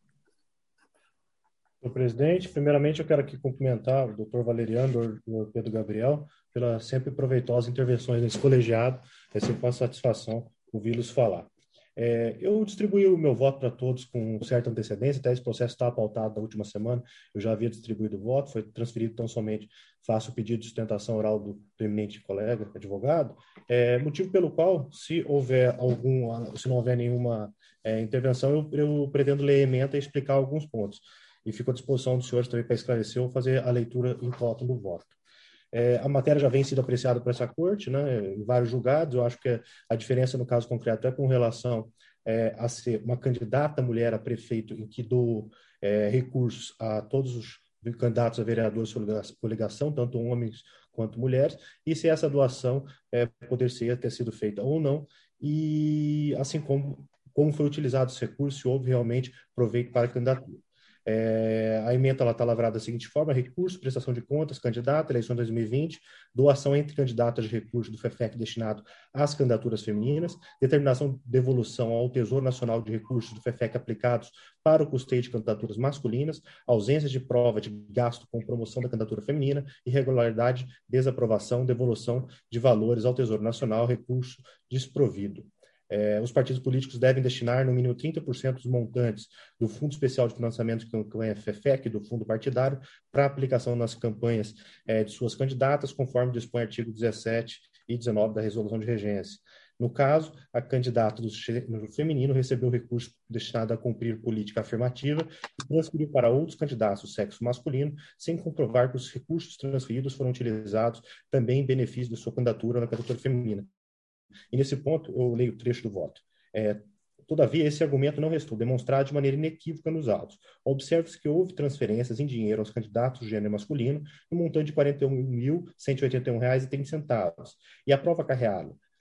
Speaker 4: Senhor presidente, primeiramente eu quero aqui cumprimentar o doutor Valeriano e o Pedro Gabriel pela sempre proveitosas intervenções nesse colegiado. É sempre uma satisfação ouvi-los falar. É, eu distribuí o meu voto para todos com certa antecedência, até esse processo estava pautado na última semana, eu já havia distribuído o voto, foi transferido tão somente, faço o pedido de sustentação oral do, do eminente colega, advogado, é, motivo pelo qual, se houver algum, se não houver nenhuma é, intervenção, eu, eu pretendo ler a ementa e explicar alguns pontos. E fico à disposição dos senhores também para esclarecer ou fazer a leitura em total do voto. É, a matéria já vem sido apreciada por essa corte, né, em vários julgados. Eu acho que a diferença no caso concreto é com relação é, a ser uma candidata mulher a prefeito em que dou é, recursos a todos os candidatos a vereadores por coligação, tanto homens quanto mulheres, e se essa doação é, poder ser, ter sido feita ou não, e assim como, como foi utilizado esse recurso, se houve realmente proveito para a candidatura. É, a ementa está lavrada da seguinte forma: recurso, prestação de contas, candidato, eleição dois mil e vinte, doação entre candidatas de recurso do FEFEC destinado às candidaturas femininas, determinação de devolução ao Tesouro Nacional de Recursos do FEFEC aplicados para o custeio de candidaturas masculinas, ausência de prova de gasto com promoção da candidatura feminina, irregularidade, desaprovação, devolução de valores ao Tesouro Nacional, recurso desprovido. É, os partidos políticos devem destinar no mínimo trinta por cento dos montantes do Fundo Especial de Financiamento de Campanha FEFEC, do Fundo Partidário, para aplicação nas campanhas é, de suas candidatas, conforme dispõe o artigo dezessete e dezenove da Resolução de Regência. No caso, a candidata do feminino recebeu recurso destinado a cumprir política afirmativa e transferiu para outros candidatos do sexo masculino, sem comprovar que os recursos transferidos foram utilizados também em benefício de sua candidatura na candidatura feminina. E nesse ponto, eu leio o trecho do voto. É, Todavia, esse argumento não restou demonstrado de maneira inequívoca nos autos. Observa-se que houve transferências em dinheiro aos candidatos do gênero masculino no montante de quarenta e um mil cento e oitenta e um reais e trinta centavos. E a prova carreada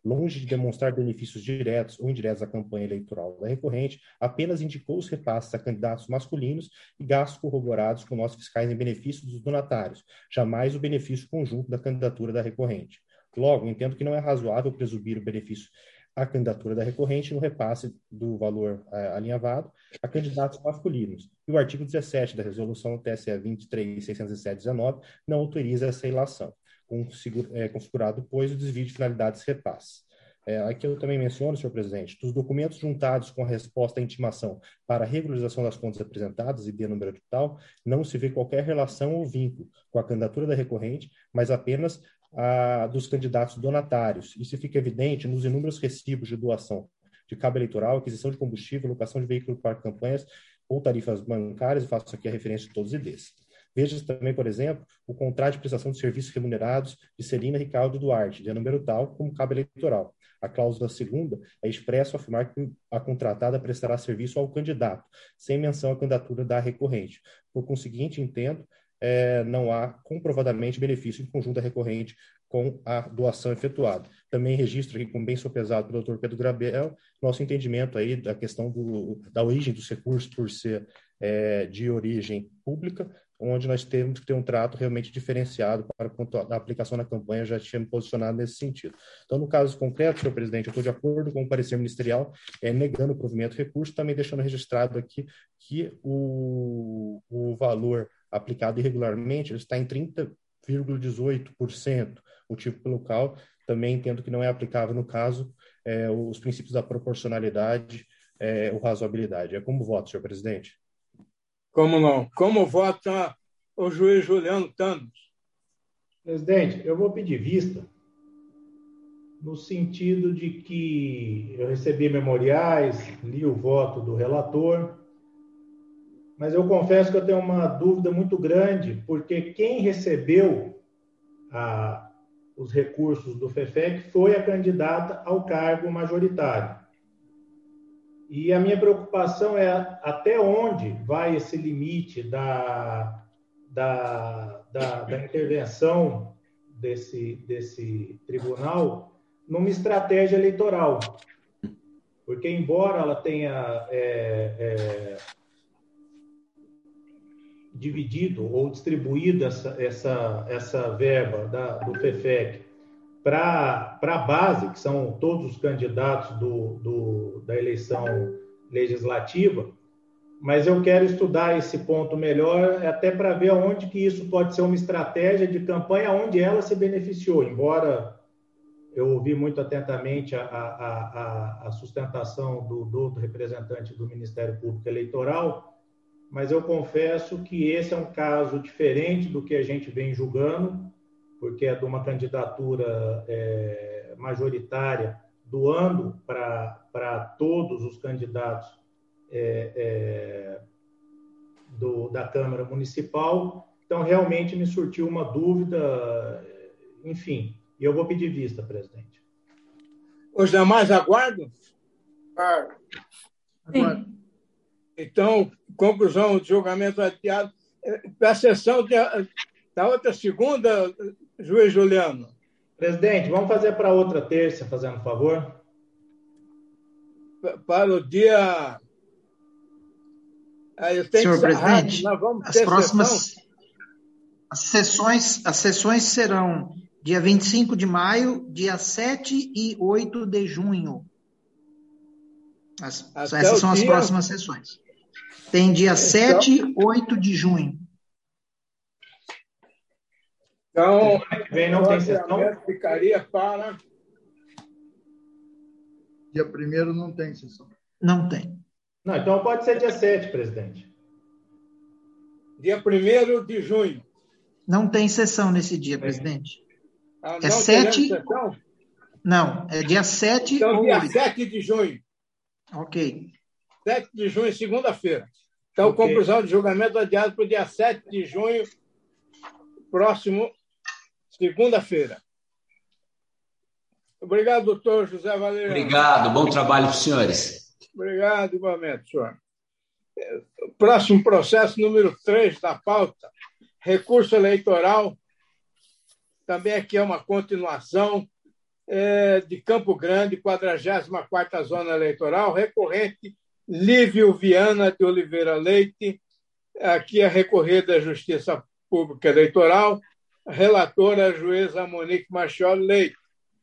Speaker 4: longe de demonstrar benefícios diretos ou indiretos à campanha eleitoral da recorrente, apenas indicou os repasses a candidatos masculinos e gastos corroborados com notas fiscais em benefício dos donatários, jamais o benefício conjunto da candidatura da recorrente. Logo, entendo que não é razoável presumir o benefício à candidatura da recorrente no repasse do valor eh, alinhavado a candidatos masculinos. E o artigo dezessete da resolução T S E vinte e três mil seiscentos e sete barra dezenove não autoriza essa ilação, configurado, pois, o desvio de finalidades repasses. É, aqui eu também menciono, senhor presidente, dos documentos juntados com a resposta à intimação para a regularização das contas apresentadas, I D número edital, não se vê qualquer relação ou vínculo com a candidatura da recorrente, mas apenas a dos candidatos donatários. Isso fica evidente nos inúmeros recibos de doação de cabo eleitoral, aquisição de combustível, locação de veículo para campanhas ou tarifas bancárias, e faço aqui a referência de todos os I Ds. Veja também, por exemplo, o contrato de prestação de serviços remunerados de Celina Ricardo Duarte, de número tal, como cabo eleitoral. A cláusula segunda é expresso afirmar que a contratada prestará serviço ao candidato, sem menção à candidatura da recorrente. Por conseguinte, entendo, é, não há comprovadamente benefício em conjunto da recorrente com a doação efetuada. Também registro aqui, como bem sopesado pelo doutor Pedro Gabriel, nosso entendimento aí da questão do, da origem dos recursos por ser é, de origem pública, onde nós temos que ter um trato realmente diferenciado para a aplicação na campanha, já tinha me posicionado nesse sentido. Então, no caso concreto, senhor presidente, eu estou de acordo com o parecer ministerial, é, negando o provimento de recurso, também deixando registrado aqui que o, o valor aplicado irregularmente ele está em trinta vírgula dezoito por cento, motivo pelo qual também entendo que não é aplicável, no caso, é, os princípios da proporcionalidade é, ou razoabilidade. É como voto, senhor presidente?
Speaker 2: Como não? Como vota o juiz Juliano Thanos?
Speaker 5: Presidente, eu vou pedir vista no sentido de que eu recebi memoriais, li o voto do relator, mas eu confesso que eu tenho uma dúvida muito grande, porque quem recebeu a, os recursos do FEFEC foi a candidata ao cargo majoritário. E a minha preocupação é até onde vai esse limite da, da, da, da intervenção desse, desse tribunal numa estratégia eleitoral. Porque, embora ela tenha é, é, dividido ou distribuído essa, essa, essa verba da, do FEFEC para a base, que são todos os candidatos do, do, da eleição legislativa, mas eu quero estudar esse ponto melhor, até para ver onde que isso pode ser uma estratégia de campanha, onde ela se beneficiou, embora eu ouvi muito atentamente a, a, a, a sustentação do, do representante do Ministério Público Eleitoral, mas eu confesso que esse é um caso diferente do que a gente vem julgando, porque é de uma candidatura é, majoritária, doando para todos os candidatos é, é, do, da Câmara Municipal. Então, realmente me surtiu uma dúvida, enfim, e eu vou pedir vista, presidente.
Speaker 2: Os demais aguardam?
Speaker 3: Sim.
Speaker 2: Então, conclusão do julgamento adiado. Para a sessão de, da outra segunda, juiz Juliano.
Speaker 5: Presidente, vamos fazer para outra terça, fazendo um favor?
Speaker 2: Para o dia... Eu tenho
Speaker 11: Senhor presidente,
Speaker 2: nós vamos
Speaker 11: as
Speaker 2: ter
Speaker 11: próximas
Speaker 2: sessão.
Speaker 11: as sessões, as sessões serão dia vinte e cinco de maio, dia sete e oito de junho. As, essas são as dia... próximas sessões. Tem dia então... sete e oito de junho.
Speaker 2: Então,
Speaker 5: vem não tem sessão?
Speaker 2: Ficaria para...
Speaker 8: Dia primeiro não tem sessão.
Speaker 11: Não tem.
Speaker 5: Não, então pode ser dia sete, presidente.
Speaker 2: Dia primeiro de junho.
Speaker 11: Não tem sessão nesse dia, presidente.
Speaker 2: Ah,
Speaker 11: é
Speaker 2: não
Speaker 11: sete...
Speaker 2: sessão?
Speaker 11: Não, é dia sete
Speaker 2: então,
Speaker 11: ou
Speaker 2: dia
Speaker 11: oito.
Speaker 2: sete de junho.
Speaker 11: Ok.
Speaker 2: sete de junho, segunda-feira. Então,
Speaker 5: okay.
Speaker 2: Conclusão de julgamento adiado para o dia sete de junho, próximo, segunda-feira. Obrigado, doutor José Valeriano.
Speaker 9: Obrigado, bom trabalho para os senhores.
Speaker 2: Obrigado, igualmente, senhor. Próximo processo, número três da pauta, recurso eleitoral. Também aqui é uma continuação é, de Campo Grande, quadragésima quarta Zona Eleitoral, recorrente Lívio Viana de Oliveira Leite, aqui a recorrer da Justiça Pública Eleitoral, relatora a juíza Monique Machioli Leite.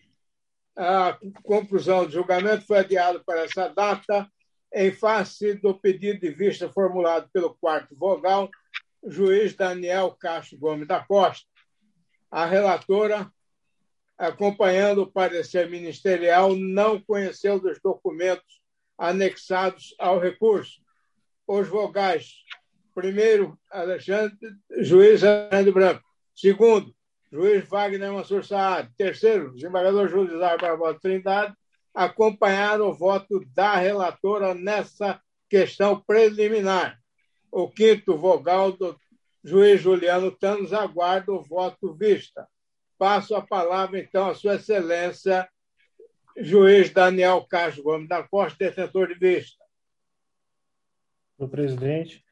Speaker 2: A conclusão do julgamento foi adiada para essa data, em face do pedido de vista formulado pelo quarto vogal, juiz Daniel Castro Gomes da Costa. A relatora, acompanhando o parecer ministerial, não conheceu dos documentos anexados ao recurso. Os vogais, primeiro, Alexandre, juiz Alexandre Branco. Segundo, juiz Wagner Mansur Saad. Terceiro, desembargador Júlio César Barbosa Trindade, acompanharam o voto da relatora nessa questão preliminar. O quinto vogal do juiz Juliano Thanos aguarda o voto vista. Passo a palavra, então, à Sua Excelência, juiz Daniel Castro Gomes da Costa, detentor de vista.
Speaker 4: Senhor presidente,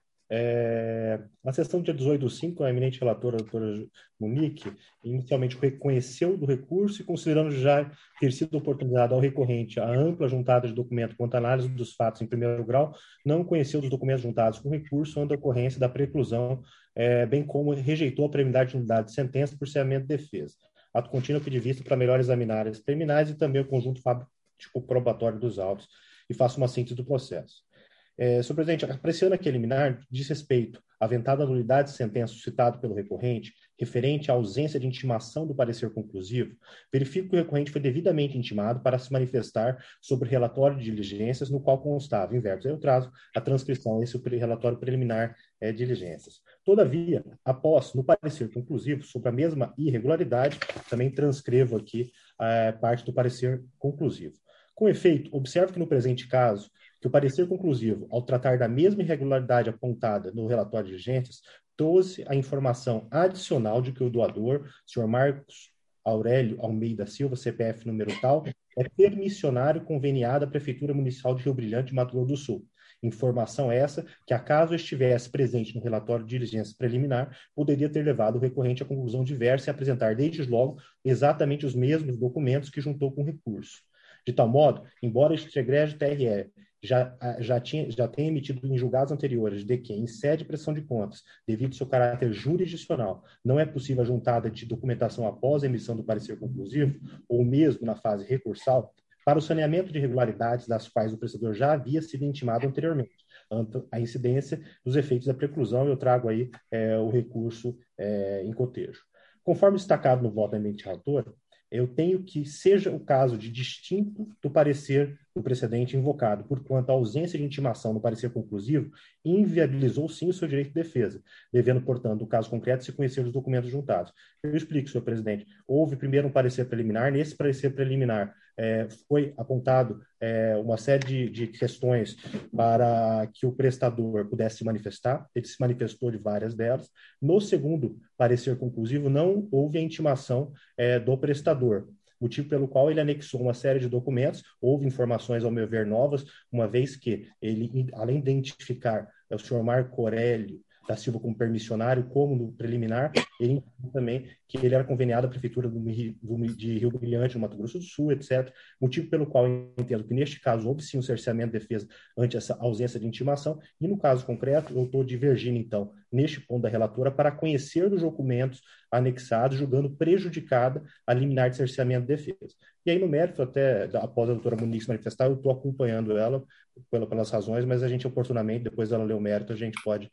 Speaker 4: é, na sessão dia dezoito do cinco, a eminente relatora, a doutora Monique, inicialmente reconheceu do recurso e, considerando já ter sido oportunidade ao recorrente a ampla juntada de documentos quanto à análise dos fatos em primeiro grau, não conheceu dos documentos juntados com recurso ante a ocorrência da preclusão, é, bem como rejeitou a preliminar de unidade de sentença por cessamento de defesa. Ato contínuo pedir vista para melhor examinar as preliminares e também o conjunto fático probatório dos autos e faça uma síntese do processo. É, senhor presidente, apreciando aqui a liminar, diz respeito à aventada nulidade de sentença suscitado pelo recorrente, referente à ausência de intimação do parecer conclusivo, verifico que o recorrente foi devidamente intimado para se manifestar sobre o relatório de diligências no qual constava, em verbos eu trazo, a transcrição desse relatório preliminar é, de diligências. Todavia, após, no parecer conclusivo, sobre a mesma irregularidade, também transcrevo aqui a parte do parecer conclusivo. Com efeito, observo que no presente caso, que o parecer conclusivo, ao tratar da mesma irregularidade apontada no relatório de diligências, trouxe a informação adicional de que o doador, senhor Marcos Aurélio Almeida Silva, C P F número tal, é permissionário conveniado à Prefeitura Municipal de Rio Brilhante, Mato Grosso do Sul. Informação essa que, acaso estivesse presente no relatório de diligência preliminar, poderia ter levado o recorrente à conclusão diversa e apresentar, desde logo, exatamente os mesmos documentos que juntou com o recurso. De tal modo, embora este egrégio T R E já, já, tinha, já tenha emitido em julgados anteriores de que, em sede de prestação de contas, devido ao seu caráter jurisdicional, não é possível a juntada de documentação após a emissão do parecer conclusivo, ou mesmo na fase recursal, para o saneamento de irregularidades das quais o prestador já havia sido intimado anteriormente, a incidência dos efeitos da preclusão, eu trago aí é, o recurso é, em cotejo. Conforme destacado no voto da eminente relatora, eu tenho que seja o caso de distinto do parecer do precedente invocado, porquanto a ausência de intimação no parecer conclusivo inviabilizou sim o seu direito de defesa, devendo, portanto, no caso concreto, se conhecer os documentos juntados. Eu explico, senhor presidente. Houve primeiro um parecer preliminar, nesse parecer preliminar é, foi apontado é, uma série de, de questões para que o prestador pudesse se manifestar, ele se manifestou de várias delas. No segundo parecer conclusivo, não houve a intimação é, do prestador, motivo pelo qual ele anexou uma série de documentos, houve informações, ao meu ver, novas, uma vez que ele, além de identificar o senhor Marco Aurélio da Silva como permissionário, como no preliminar, ele indicou também que ele era conveniado à Prefeitura do, do, de Rio Brilhante, no Mato Grosso do Sul, etcétera, motivo pelo qual eu entendo que, neste caso, houve sim um cerceamento de defesa ante essa ausência de intimação, e no caso concreto, eu estou divergindo, então, neste ponto da relatora, para conhecer dos documentos anexados, julgando prejudicada a liminar de cerceamento de defesa. E aí, no mérito, até após a doutora Monique se manifestar, eu estou acompanhando ela pelas razões, mas a gente, oportunamente, depois dela ler o mérito, a gente pode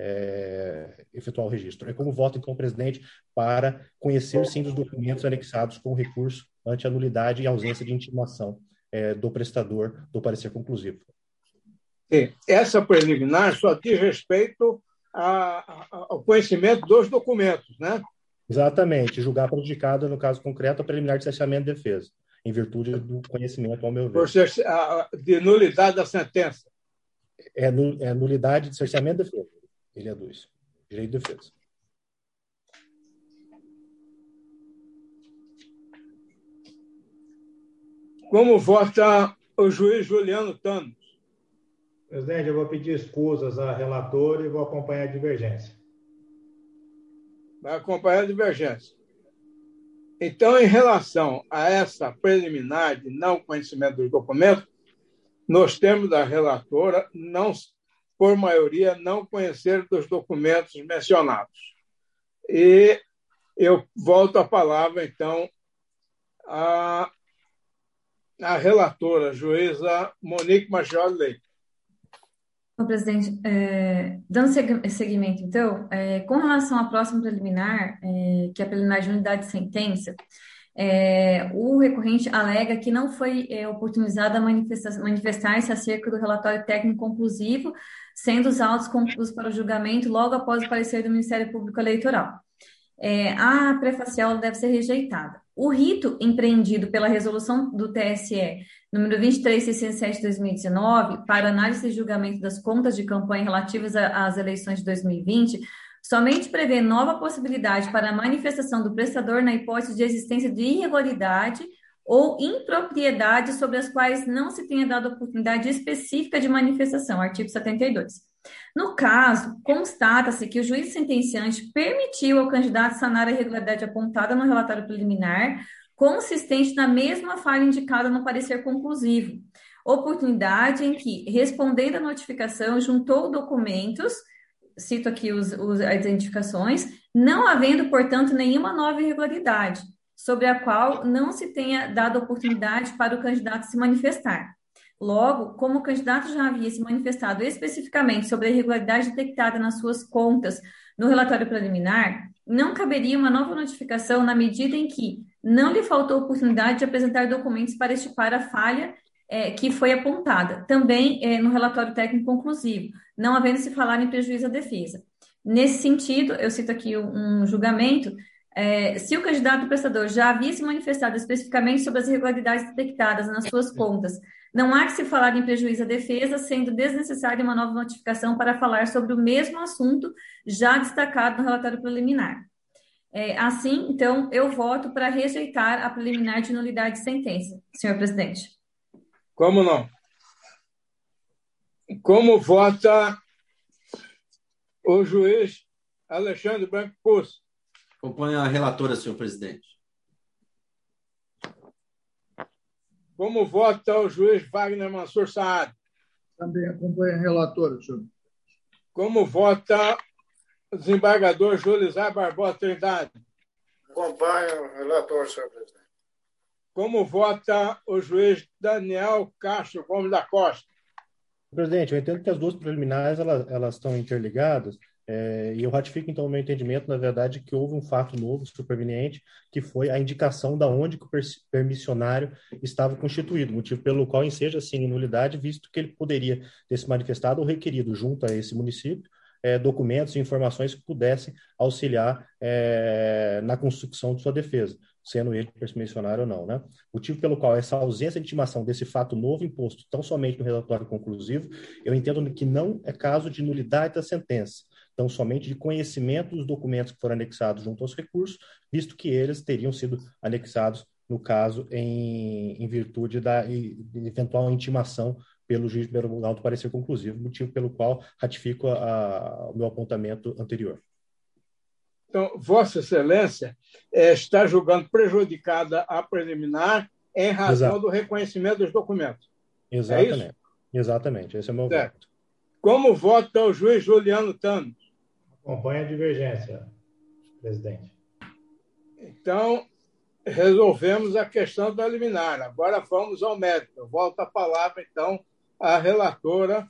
Speaker 4: É, efetuar o registro. É como voto, então, presidente, para conhecer, sim, dos documentos anexados com recurso ante a nulidade e ausência de intimação é, do prestador do parecer conclusivo.
Speaker 2: Sim. Essa preliminar só diz respeito a, a, ao conhecimento dos documentos, né?
Speaker 4: Exatamente. Julgar prejudicada, no caso concreto, a preliminar de cerceamento de defesa, em virtude do conhecimento, ao meu ver.
Speaker 2: Por ser, a, de nulidade da sentença.
Speaker 4: É, nul, é nulidade de cerceamento de defesa. Ele aduz. Direito de defesa.
Speaker 2: Como vota o juiz Juliano Thanos?
Speaker 5: Presidente, eu vou pedir escusas à relatora e vou acompanhar a divergência.
Speaker 2: Vai acompanhar a divergência. Então, em relação a essa preliminar de não conhecimento dos documentos, nós temos da relatora, não, por maioria, não conhecer dos documentos mencionados. E eu volto a palavra, então, à, à relatora, juíza Monique Machado Leite.
Speaker 3: Bom, presidente, é, dando seguimento, então, é, com relação à próxima preliminar, é, que é a preliminar de unidade de sentença, é, o recorrente alega que não foi é, oportunizada manifestar-se acerca do relatório técnico conclusivo, sendo os autos concluídos para o julgamento logo após o parecer do Ministério Público Eleitoral. É, a prefacial deve ser rejeitada. O rito empreendido pela resolução do T S E, número vinte e três mil seiscentos e sete de dois mil e dezenove, para análise e julgamento das contas de campanha relativas às eleições de dois mil e vinte, somente prevê nova possibilidade para a manifestação do prestador na hipótese de existência de irregularidade ou impropriedade sobre as quais não se tenha dado oportunidade específica de manifestação, artigo setenta e dois. No caso, constata-se que o juiz sentenciante permitiu ao candidato sanar a irregularidade apontada no relatório preliminar, consistente na mesma falha indicada no parecer conclusivo, oportunidade em que, respondendo à notificação, juntou documentos, cito aqui os, os, as identificações, não havendo, portanto, nenhuma nova irregularidade, sobre a qual não se tenha dado oportunidade para o candidato se manifestar. Logo, como o candidato já havia se manifestado especificamente sobre a irregularidade detectada nas suas contas no relatório preliminar, não caberia uma nova notificação na medida em que não lhe faltou oportunidade de apresentar documentos para estipar a falha é, que foi apontada, também é, no relatório técnico conclusivo, não havendo se falar em prejuízo à defesa. Nesse sentido, eu cito aqui um, um julgamento, é, se o candidato prestador já havia se manifestado especificamente sobre as irregularidades detectadas nas suas contas, não há que se falar em prejuízo à defesa, sendo desnecessária uma nova notificação para falar sobre o mesmo assunto já destacado no relatório preliminar. É, assim, então, eu voto para rejeitar a preliminar de nulidade de sentença, senhor presidente.
Speaker 2: Como não? Como vota o juiz Alexandre Branco Poço?
Speaker 6: Acompanho a relatora, senhor presidente.
Speaker 2: Como vota o juiz Wagner Mansur Saad?
Speaker 8: Também acompanha a relatora, senhor.
Speaker 2: Como vota o desembargador Julizar Barbosa Trindade?
Speaker 7: Acompanha o relator, senhor presidente.
Speaker 2: Como vota o juiz Daniel Castro Gomes da Costa?
Speaker 4: Presidente, eu entendo que as duas preliminares elas, elas estão interligadas. É, e eu ratifico, então, o meu entendimento, na verdade, que houve um fato novo, superveniente, que foi a indicação da onde que o permissionário estava constituído, motivo pelo qual enseja, assim, nulidade, visto que ele poderia ter se manifestado ou requerido, junto a esse município, é, documentos e informações que pudessem auxiliar é, na construção de sua defesa, sendo ele permissionário ou não, né? Motivo pelo qual essa ausência de intimação desse fato novo imposto tão somente no relatório conclusivo, eu entendo que não é caso de nulidade da sentença, então somente de conhecimento dos documentos que foram anexados junto aos recursos, visto que eles teriam sido anexados, no caso, em, em virtude da eventual intimação pelo juiz de primeiro grau do parecer conclusivo, motivo pelo qual ratifico a, a, o meu apontamento anterior.
Speaker 2: Então, Vossa Excelência é, está julgando prejudicada a preliminar em razão Exato. do reconhecimento dos documentos.
Speaker 4: Exatamente.
Speaker 2: É
Speaker 4: Exatamente, esse é o meu
Speaker 2: certo.
Speaker 4: voto.
Speaker 2: Como vota o juiz Juliano Tano?
Speaker 5: Acompanha a divergência, presidente.
Speaker 2: Então, resolvemos a questão da liminar. Agora vamos ao mérito. Eu volto a palavra, então, à relatora,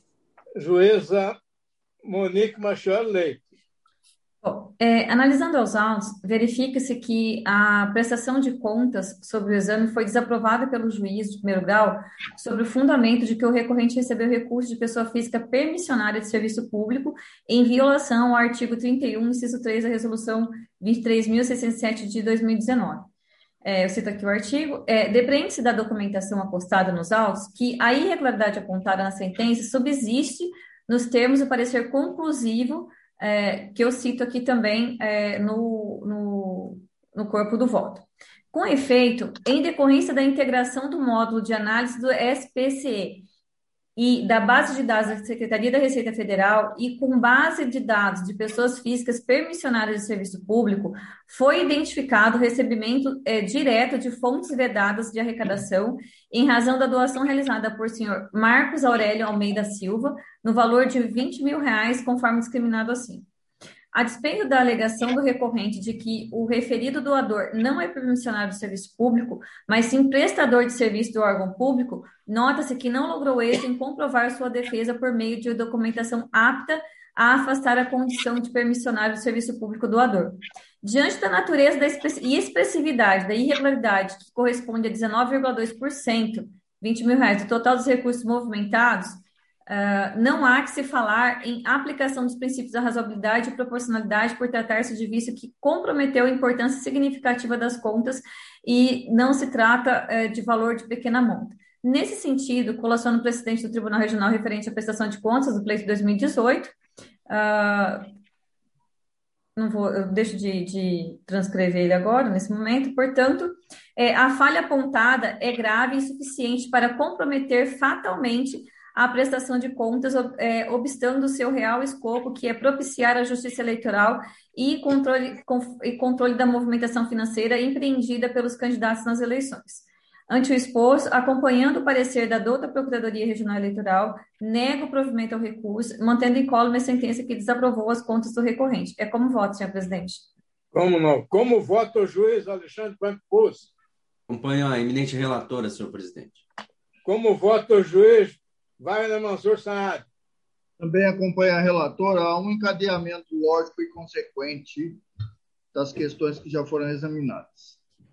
Speaker 2: juíza Monique Machado Leite.
Speaker 3: Bom, é, analisando os autos, verifica-se que a prestação de contas sobre o exame foi desaprovada pelo juiz de primeiro grau sobre o fundamento de que o recorrente recebeu recurso de pessoa física permissionária de serviço público em violação ao artigo trinta e um, inciso três da Resolução vinte e três mil seiscentos e sete de dois mil e dezenove. É, eu cito aqui o artigo. É, depreende-se da documentação apostada nos autos que a irregularidade apontada na sentença subsiste nos termos do parecer conclusivo, É, que eu cito aqui também é, no, no, no corpo do voto. Com efeito, em decorrência da integração do módulo de análise do S P C E e da base de dados da Secretaria da Receita Federal e com base de dados de pessoas físicas permissionárias de serviço público, foi identificado o recebimento é, direto de fontes vedadas de arrecadação em razão da doação realizada por senhor Marcos Aurélio Almeida Silva, no valor de vinte mil reais, conforme discriminado assim. A despeito da alegação do recorrente de que o referido doador não é permissionário de serviço público, mas sim prestador de serviço do órgão público, nota-se que não logrou êxito em comprovar sua defesa por meio de documentação apta a afastar a condição de permissionário de serviço público doador. Diante da natureza da e expressividade da irregularidade, que corresponde a dezenove vírgula dois por cento, vinte mil reais, do total dos recursos movimentados, Uh, não há que se falar em aplicação dos princípios da razoabilidade e proporcionalidade por tratar-se de vício que comprometeu a importância significativa das contas e não se trata uh, de valor de pequena monta. Nesse sentido, colaciono o presidente do Tribunal Regional referente à prestação de contas do pleito de dois mil e dezoito, uh, não vou, eu deixo de, de transcrever ele agora, nesse momento, portanto, é, a falha apontada é grave e insuficiente para comprometer fatalmente a prestação de contas, é, obstando o seu real escopo, que é propiciar a justiça eleitoral e controle, com, e controle da movimentação financeira empreendida pelos candidatos nas eleições. Ante o exposto, acompanhando o parecer da douta Procuradoria Regional Eleitoral, nego o provimento ao recurso, mantendo incólume a sentença que desaprovou as contas do recorrente. É como voto, senhor presidente?
Speaker 2: Como não? Como vota o juiz Alexandre Campos?
Speaker 6: Acompanho a eminente relatora, senhor presidente.
Speaker 2: Como vota o juiz Wagner Mansur Saad?
Speaker 8: Também acompanha a relatora. Há um encadeamento lógico e consequente das questões que já foram examinadas.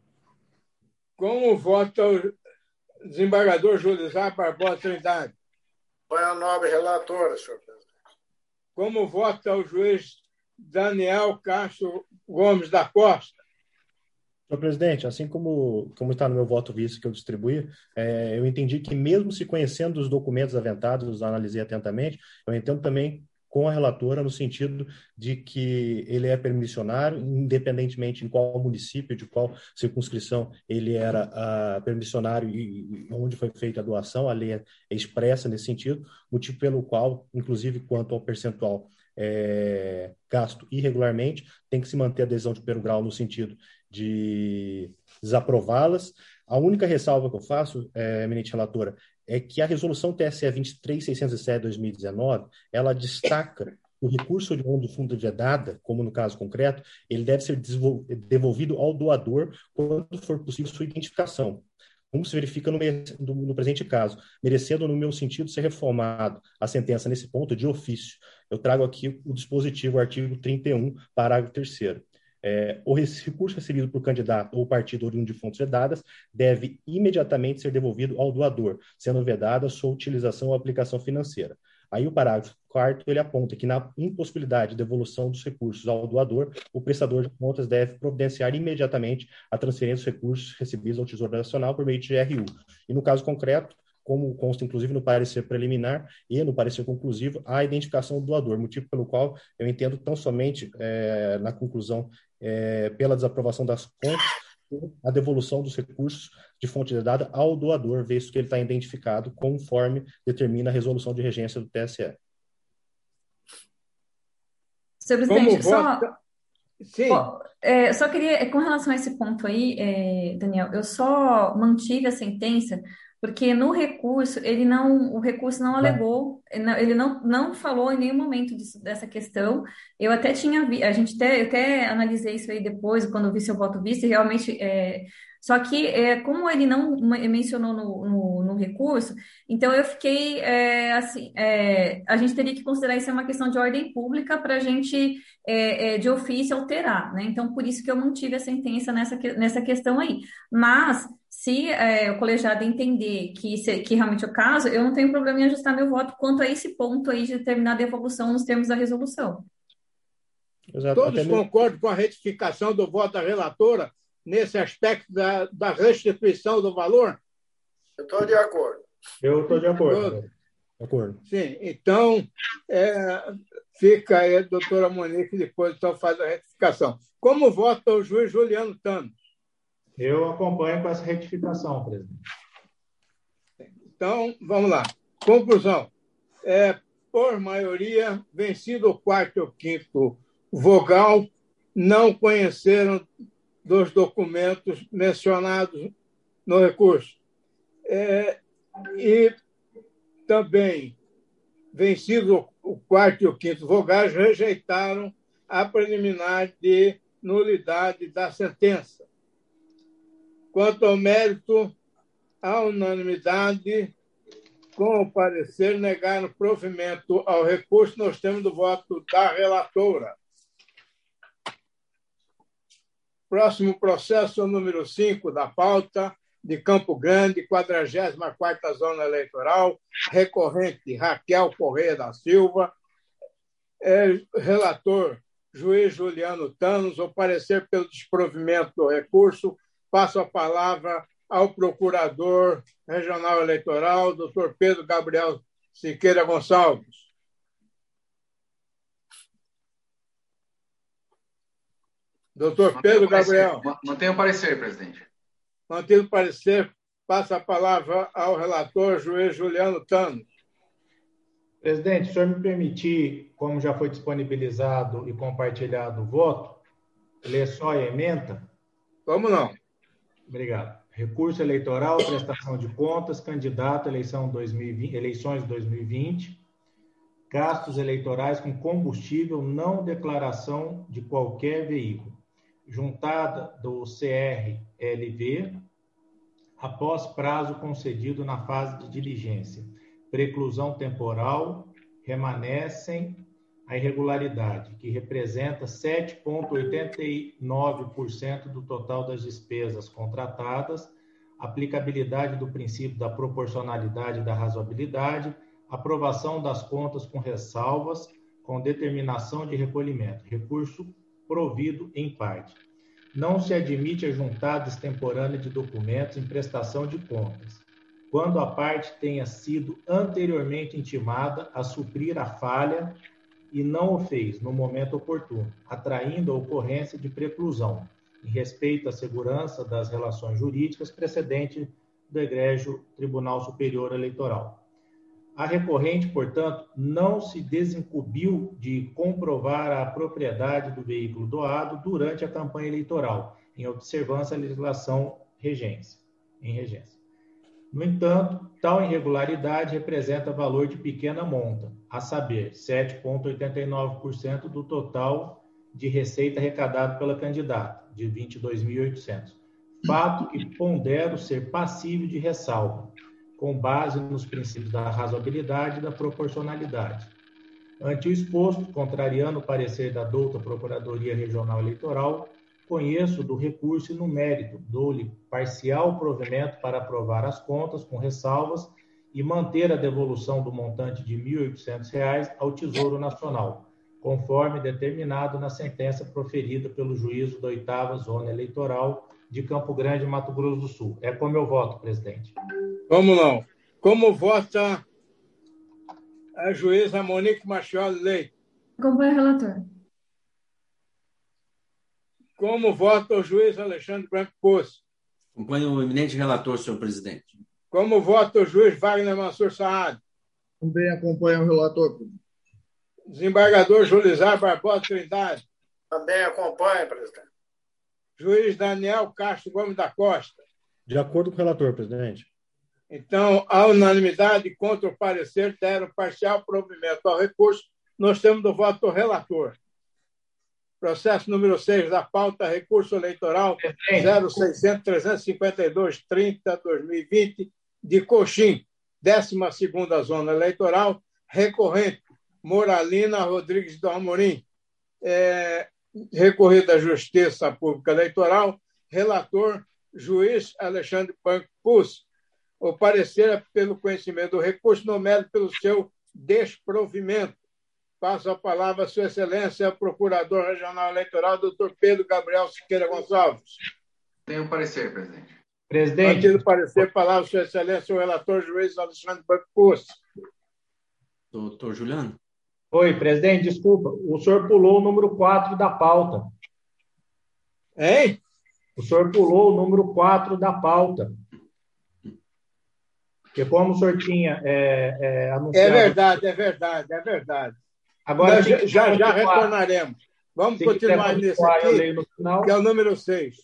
Speaker 2: Como vota o desembargador José Barbosa Trindade?
Speaker 7: Acompanha a nobre relatora, senhor presidente.
Speaker 2: Como vota o juiz Daniel Castro Gomes da Costa?
Speaker 4: Senhor presidente, assim como, como está no meu voto vice que eu distribuí, é, eu entendi que mesmo se conhecendo os documentos aventados, analisei atentamente, eu entendo também com a relatora no sentido de que ele é permissionário, independentemente em qual município, de qual circunscrição ele era uh, permissionário e, e onde foi feita a doação, a lei é expressa nesse sentido, motivo pelo qual, inclusive quanto ao percentual é, gasto irregularmente, tem que se manter a adesão de primeiro grau no sentido de desaprová-las. A única ressalva que eu faço, é, eminente relatora, é que a resolução T S E vinte e três mil seiscentos e sete de dois mil e dezenove, ela destaca o recurso oriundo do fundo vedada, como no caso concreto, ele deve ser devolvido ao doador quando for possível sua identificação. Como se verifica no, no presente caso, merecendo, no meu sentido, ser reformado a sentença nesse ponto de ofício. Eu trago aqui o dispositivo, artigo trinta e um, parágrafo terceiro. É, o recurso recebido por candidato ou partido oriundo de fontes vedadas deve imediatamente ser devolvido ao doador, sendo vedada sua utilização ou aplicação financeira. Aí o parágrafo quarto, ele aponta que na impossibilidade de devolução dos recursos ao doador, o prestador de contas deve providenciar imediatamente a transferência dos recursos recebidos ao Tesouro Nacional por meio de G R U. E no caso concreto, como consta inclusive no parecer preliminar e no parecer conclusivo, a identificação do doador, motivo pelo qual eu entendo tão somente é, na conclusão é, pela desaprovação das contas, a devolução dos recursos de fonte vedada ao doador, visto que ele está identificado conforme determina a resolução de regência do T S E.
Speaker 3: Senhor presidente, só,
Speaker 2: Sim.
Speaker 3: Ó, é, só queria, com relação a esse ponto aí, é, Daniel, eu só mantive a sentença porque no recurso, ele não, o recurso não alegou, ele não, não falou em nenhum momento disso, dessa questão. Eu até tinha, vi, a gente até, eu até analisei isso aí depois, quando eu vi seu voto visto, e realmente, é, só que é, como ele não mencionou no, no, no recurso, então eu fiquei, é, assim, é, a gente teria que considerar isso uma questão de ordem pública para a gente, é, é, de ofício, alterar, né? Então, por isso que eu mantive a sentença nessa, nessa questão aí. Mas, se é, o colegiado entender que, se, que realmente é o caso, eu não tenho problema em ajustar meu voto quanto a esse ponto aí de determinar a devolução nos termos da resolução.
Speaker 2: Exato. Todos Até concordam mesmo... com a retificação do voto da relatora nesse aspecto da, da restituição do valor?
Speaker 7: Eu estou de acordo.
Speaker 5: Eu estou de acordo.
Speaker 4: De acordo.
Speaker 2: Sim, então é, fica aí a doutora Monique, depois então faz a retificação. Como vota o juiz Juliano Tano?
Speaker 5: Eu acompanho com essa retificação, presidente.
Speaker 2: Então, vamos lá. Conclusão. É, por maioria, vencido o quarto e o quinto vogal, não conheceram dos documentos mencionados no recurso. É, e também, vencido o quarto e o quinto vogais, rejeitaram a preliminar de nulidade da sentença. Quanto ao mérito, a unanimidade, com o parecer, negaram provimento ao recurso, nós temos do voto da relatora. Próximo processo, número cinco da pauta, de Campo Grande, quadragésima quarta Zona Eleitoral, recorrente Raquel Correia da Silva, é, relator, juiz Juliano Thanos, o parecer pelo desprovimento do recurso, passo a palavra ao procurador regional eleitoral, doutor Pedro Gabriel Siqueira Gonçalves. Doutor Pedro Gabriel.
Speaker 10: Mantenha o parecer, presidente.
Speaker 2: Mantido o parecer, passa a palavra ao relator, juiz Juliano Thanos.
Speaker 5: Presidente, se o senhor me permitir, como já foi disponibilizado e compartilhado o voto, ler só a ementa?
Speaker 2: Como não?
Speaker 5: Obrigado. Recurso eleitoral, prestação de contas, candidato, eleição dois mil e vinte, eleições de dois mil e vinte, gastos eleitorais com combustível, não declaração de qualquer veículo, juntada do C R L V, após prazo concedido na fase de diligência, preclusão temporal, remanescem a irregularidade, que representa sete vírgula oitenta e nove por cento do total das despesas contratadas, aplicabilidade do princípio da proporcionalidade e da razoabilidade, aprovação das contas com ressalvas, com determinação de recolhimento, recurso provido em parte. Não se admite a juntada extemporânea de documentos em prestação de contas, quando a parte tenha sido anteriormente intimada a suprir a falha e não o fez no momento oportuno, atraindo a ocorrência de preclusão, em respeito à segurança das relações jurídicas precedente do egrégio Tribunal Superior Eleitoral. A recorrente, portanto, não se desincumbiu de comprovar a propriedade do veículo doado durante a campanha eleitoral, em observância à legislação regência, em regência. No entanto, tal irregularidade representa valor de pequena monta, a saber, sete vírgula oitenta e nove por cento do total de receita arrecadado pela candidata, de vinte e dois mil e oitocentos. Fato que pondero ser passível de ressalva, com base nos princípios da razoabilidade e da proporcionalidade. Ante o exposto, contrariando o parecer da douta Procuradoria Regional Eleitoral, conheço do recurso e no mérito, dou-lhe parcial provimento para aprovar as contas com ressalvas e manter a devolução do montante de mil e oitocentos reais ao Tesouro Nacional, conforme determinado na sentença proferida pelo juízo da oitava Zona Eleitoral de Campo Grande, Mato Grosso do Sul. É como eu voto, presidente.
Speaker 2: Como não? Como vota a juíza Monique Machioli Leite?
Speaker 3: Acompanha o relator.
Speaker 2: Como vota o juiz Alexandre Branco Poço?
Speaker 6: Acompanho o eminente relator, senhor presidente.
Speaker 2: Como vota o juiz Wagner Mansur Saad?
Speaker 8: Também acompanha o relator.
Speaker 2: Desembargador Julizar Barbosa Trindade?
Speaker 7: Também acompanha, presidente.
Speaker 2: Juiz Daniel Castro Gomes da Costa?
Speaker 4: De acordo com o relator, presidente.
Speaker 2: Então, a unanimidade contra o parecer deram parcial provimento ao recurso. Nós temos do voto do relator. Processo número seis da pauta, recurso eleitoral zero seiscentos, trezentos e cinquenta e dois, trinta, dois mil e vinte, de Coxim, décima segunda Zona Eleitoral, recorrente Moralina Rodrigues do Amorim, é, recorrido à Justiça Pública Eleitoral, relator, juiz Alexandre Branco Poço. O parecer é pelo conhecimento do recurso, no mérito pelo seu desprovimento. Passo a palavra a Sua Excelência, Procurador Regional Eleitoral, doutor Pedro Gabriel Siqueira Gonçalves.
Speaker 10: Tenho um parecer, presidente.
Speaker 5: Presidente.
Speaker 2: Mantido o parecer, palavra a Sua Excelência, o relator juiz Alexandre Branco Poço.
Speaker 6: Doutor Juliano.
Speaker 5: Oi, presidente, desculpa. O senhor pulou o número quatro da pauta.
Speaker 2: Hein?
Speaker 5: O senhor pulou o número quatro da pauta. Porque como o senhor tinha é, é, anunciado...
Speaker 2: É verdade, é verdade, é verdade.
Speaker 5: Agora,
Speaker 2: Nós já, já, já retornaremos. Vamos
Speaker 5: se
Speaker 2: continuar nesse aqui,
Speaker 5: eu leio no final.
Speaker 2: que é o número seis.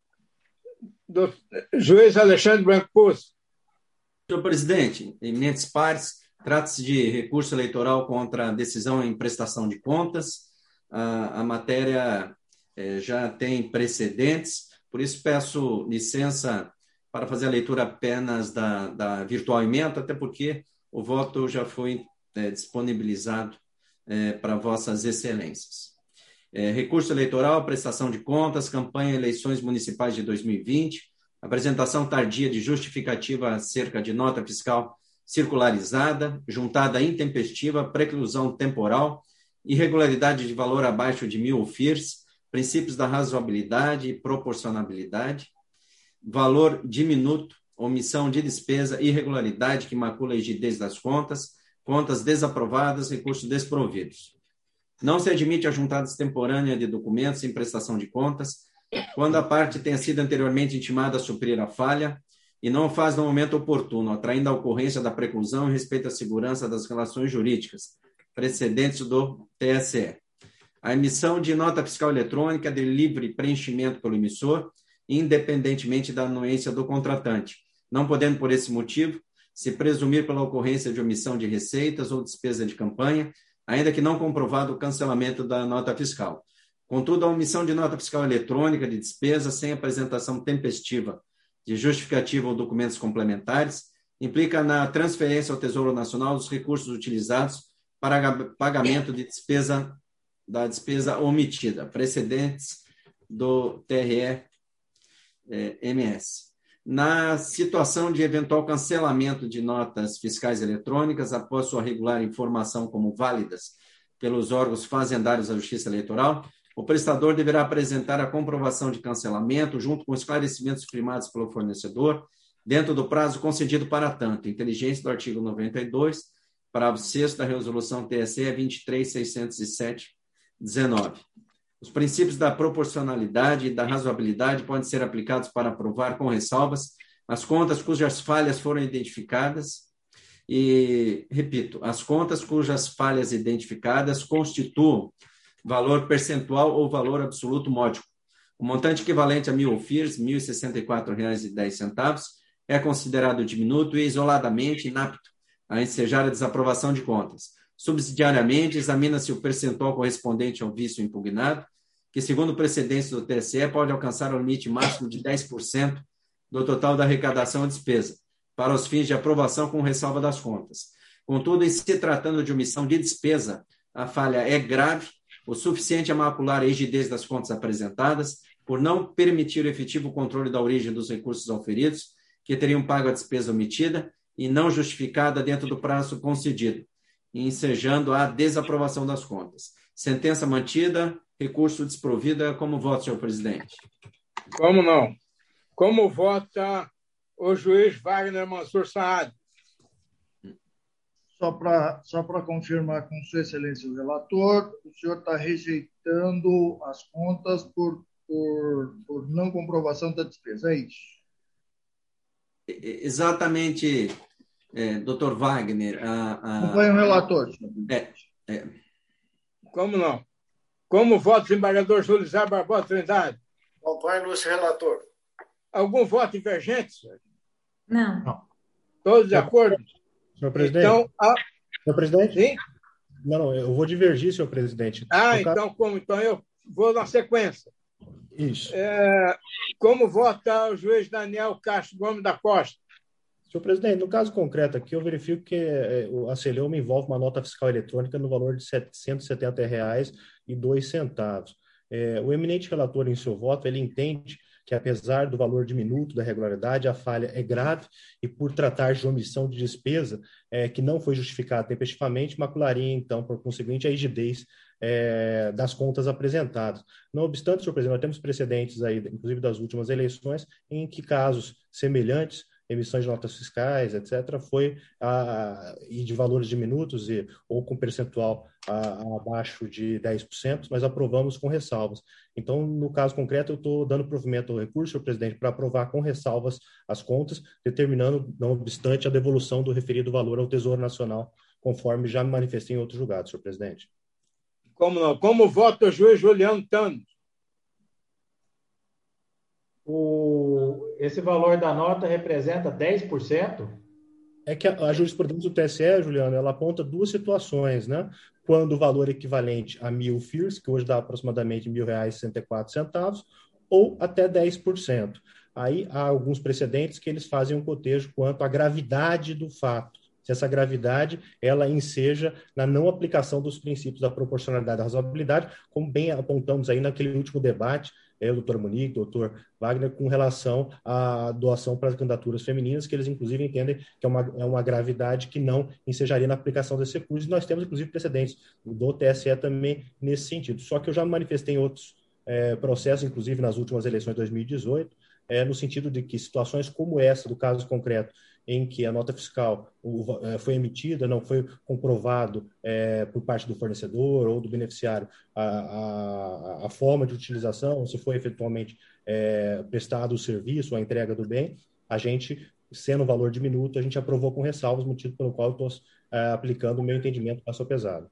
Speaker 2: Do juiz Alexandre Branco Poço.
Speaker 6: Senhor presidente, eminentes pares, trata-se de recurso eleitoral contra a decisão em prestação de contas. A, a matéria eh, já tem precedentes, por isso peço licença para fazer a leitura apenas da, da virtual emenda, até porque o voto já foi eh, disponibilizado eh, para vossas excelências. Eh, recurso eleitoral, prestação de contas, campanha eleições municipais de dois mil e vinte, apresentação tardia de justificativa acerca de nota fiscal circularizada, juntada intempestiva, preclusão temporal, irregularidade de valor abaixo de mil F I R S, princípios da razoabilidade e proporcionalidade, valor diminuto, omissão de despesa, irregularidade que macula a rigidez das contas, contas desaprovadas, recursos desprovidos. Não se admite a juntada extemporânea de documentos em prestação de contas, quando a parte tenha sido anteriormente intimada a suprir a falha e não faz no momento oportuno, atraindo a ocorrência da preclusão em respeito à segurança das relações jurídicas, precedentes do T S E. A emissão de nota fiscal eletrônica de livre preenchimento pelo emissor, independentemente da anuência do contratante, não podendo, por esse motivo, se presumir pela ocorrência de omissão de receitas ou despesa de campanha, ainda que não comprovado o cancelamento da nota fiscal. Contudo, a omissão de nota fiscal eletrônica de despesa sem apresentação tempestiva de justificativa ou documentos complementares implica na transferência ao Tesouro Nacional dos recursos utilizados para pagamento de despesa da despesa omitida, precedentes do T R E M S. Na situação de eventual cancelamento de notas fiscais eletrônicas após sua regular informação como válidas pelos órgãos fazendários da Justiça Eleitoral, o prestador deverá apresentar a comprovação de cancelamento junto com esclarecimentos primados pelo fornecedor, dentro do prazo concedido para tanto, inteligência do artigo noventa e dois, parágrafo sexto da resolução T S E vinte e três mil seiscentos e sete, dezenove. Os princípios da proporcionalidade e da razoabilidade podem ser aplicados para aprovar, com ressalvas, as contas cujas falhas foram identificadas e, repito, as contas cujas falhas identificadas constituam valor percentual ou valor absoluto módico. O montante equivalente a mil F I R S, mil e sessenta e quatro reais e dez centavos, é considerado diminuto e isoladamente inapto a ensejar a desaprovação de contas. Subsidiariamente, examina-se o percentual correspondente ao vício impugnado, que, segundo precedentes do T S E, pode alcançar o limite máximo de dez por cento do total da arrecadação e despesa, para os fins de aprovação com ressalva das contas. Contudo, em se tratando de omissão de despesa, a falha é grave, o suficiente a macular a rigidez das contas apresentadas, por não permitir o efetivo controle da origem dos recursos auferidos, que teriam pago a despesa omitida e não justificada dentro do prazo concedido, ensejando a desaprovação das contas. Sentença mantida, recurso desprovido. Como voto, senhor presidente?
Speaker 2: Como não? Como vota o juiz Wagner Mansur Saad?
Speaker 8: Só para só para confirmar com Sua Excelência o relator, o senhor está rejeitando as contas por, por, por não comprovação da despesa, é isso?
Speaker 6: Exatamente, é, doutor Wagner. A, a...
Speaker 8: Acompanhe o relator, senhor
Speaker 6: presidente. É, é.
Speaker 2: Como não? Como vota o desembargador Júlio Zé Barbosa Trindade?
Speaker 7: Acompanhe o relator.
Speaker 2: Algum voto divergente, senhor?
Speaker 3: Não. não.
Speaker 2: Todos de acordo?
Speaker 4: Senhor presidente?
Speaker 2: Então, a...
Speaker 4: Senhor presidente?
Speaker 2: Sim?
Speaker 4: Não, não, eu vou divergir, senhor presidente.
Speaker 2: Ah,
Speaker 4: no
Speaker 2: então caso... como? Então eu vou na sequência.
Speaker 4: Isso.
Speaker 2: É... Como vota o juiz Daniel Castro Gomes da Costa?
Speaker 4: Senhor presidente, no caso concreto aqui, eu verifico que é, a Celeuma envolve uma nota fiscal eletrônica no valor de setecentos e setenta reais e dois centavos. É, o eminente relator, em seu voto, ele entende que, apesar do valor diminuto da regularidade, a falha é grave e, por tratar de omissão de despesa é, que não foi justificada tempestivamente, macularia, então, por conseguinte, a rigidez é, das contas apresentadas. Não obstante, senhor presidente, nós temos precedentes aí, inclusive das últimas eleições, em que casos semelhantes emissões de notas fiscais, etcétera, foi a, e de valores de minutos e, ou com percentual a, a abaixo de dez por cento, mas aprovamos com ressalvas. Então, no caso concreto, eu estou dando provimento ao recurso, senhor presidente, para aprovar com ressalvas as contas, determinando, não obstante, a devolução do referido valor ao Tesouro Nacional, conforme já me manifestei em outros julgados, senhor presidente.
Speaker 2: Como não? Como vota o juiz Juliano Thanos?
Speaker 5: O, esse valor da nota representa dez por cento?
Speaker 4: É que a, a jurisprudência do T S E, Juliano, ela aponta duas situações, né? Quando o valor equivalente a mil F I R S, que hoje dá aproximadamente mil reais e sessenta e quatro centavos, ou até dez por cento. Aí há alguns precedentes que eles fazem um cotejo quanto à gravidade do fato. Se essa gravidade ela enseja na não aplicação dos princípios da proporcionalidade e da razoabilidade, como bem apontamos aí naquele último debate, é, o doutor Monique, o doutor Wagner, com relação à doação para as candidaturas femininas, que eles inclusive entendem que é uma, é uma gravidade que não ensejaria na aplicação desse recurso, e nós temos inclusive precedentes do T S E também nesse sentido. Só que eu já me manifestei em outros é, processos, inclusive nas últimas eleições de dois mil e dezoito, é, no sentido de que situações como essa, do caso concreto, em que a nota fiscal foi emitida, não foi comprovado é, por parte do fornecedor ou do beneficiário a, a, a forma de utilização, se foi efetualmente é, prestado o serviço, a entrega do bem, a gente, sendo o valor diminuto, a gente aprovou com ressalvas, motivo pelo qual eu estou é, aplicando o meu entendimento passo pesado.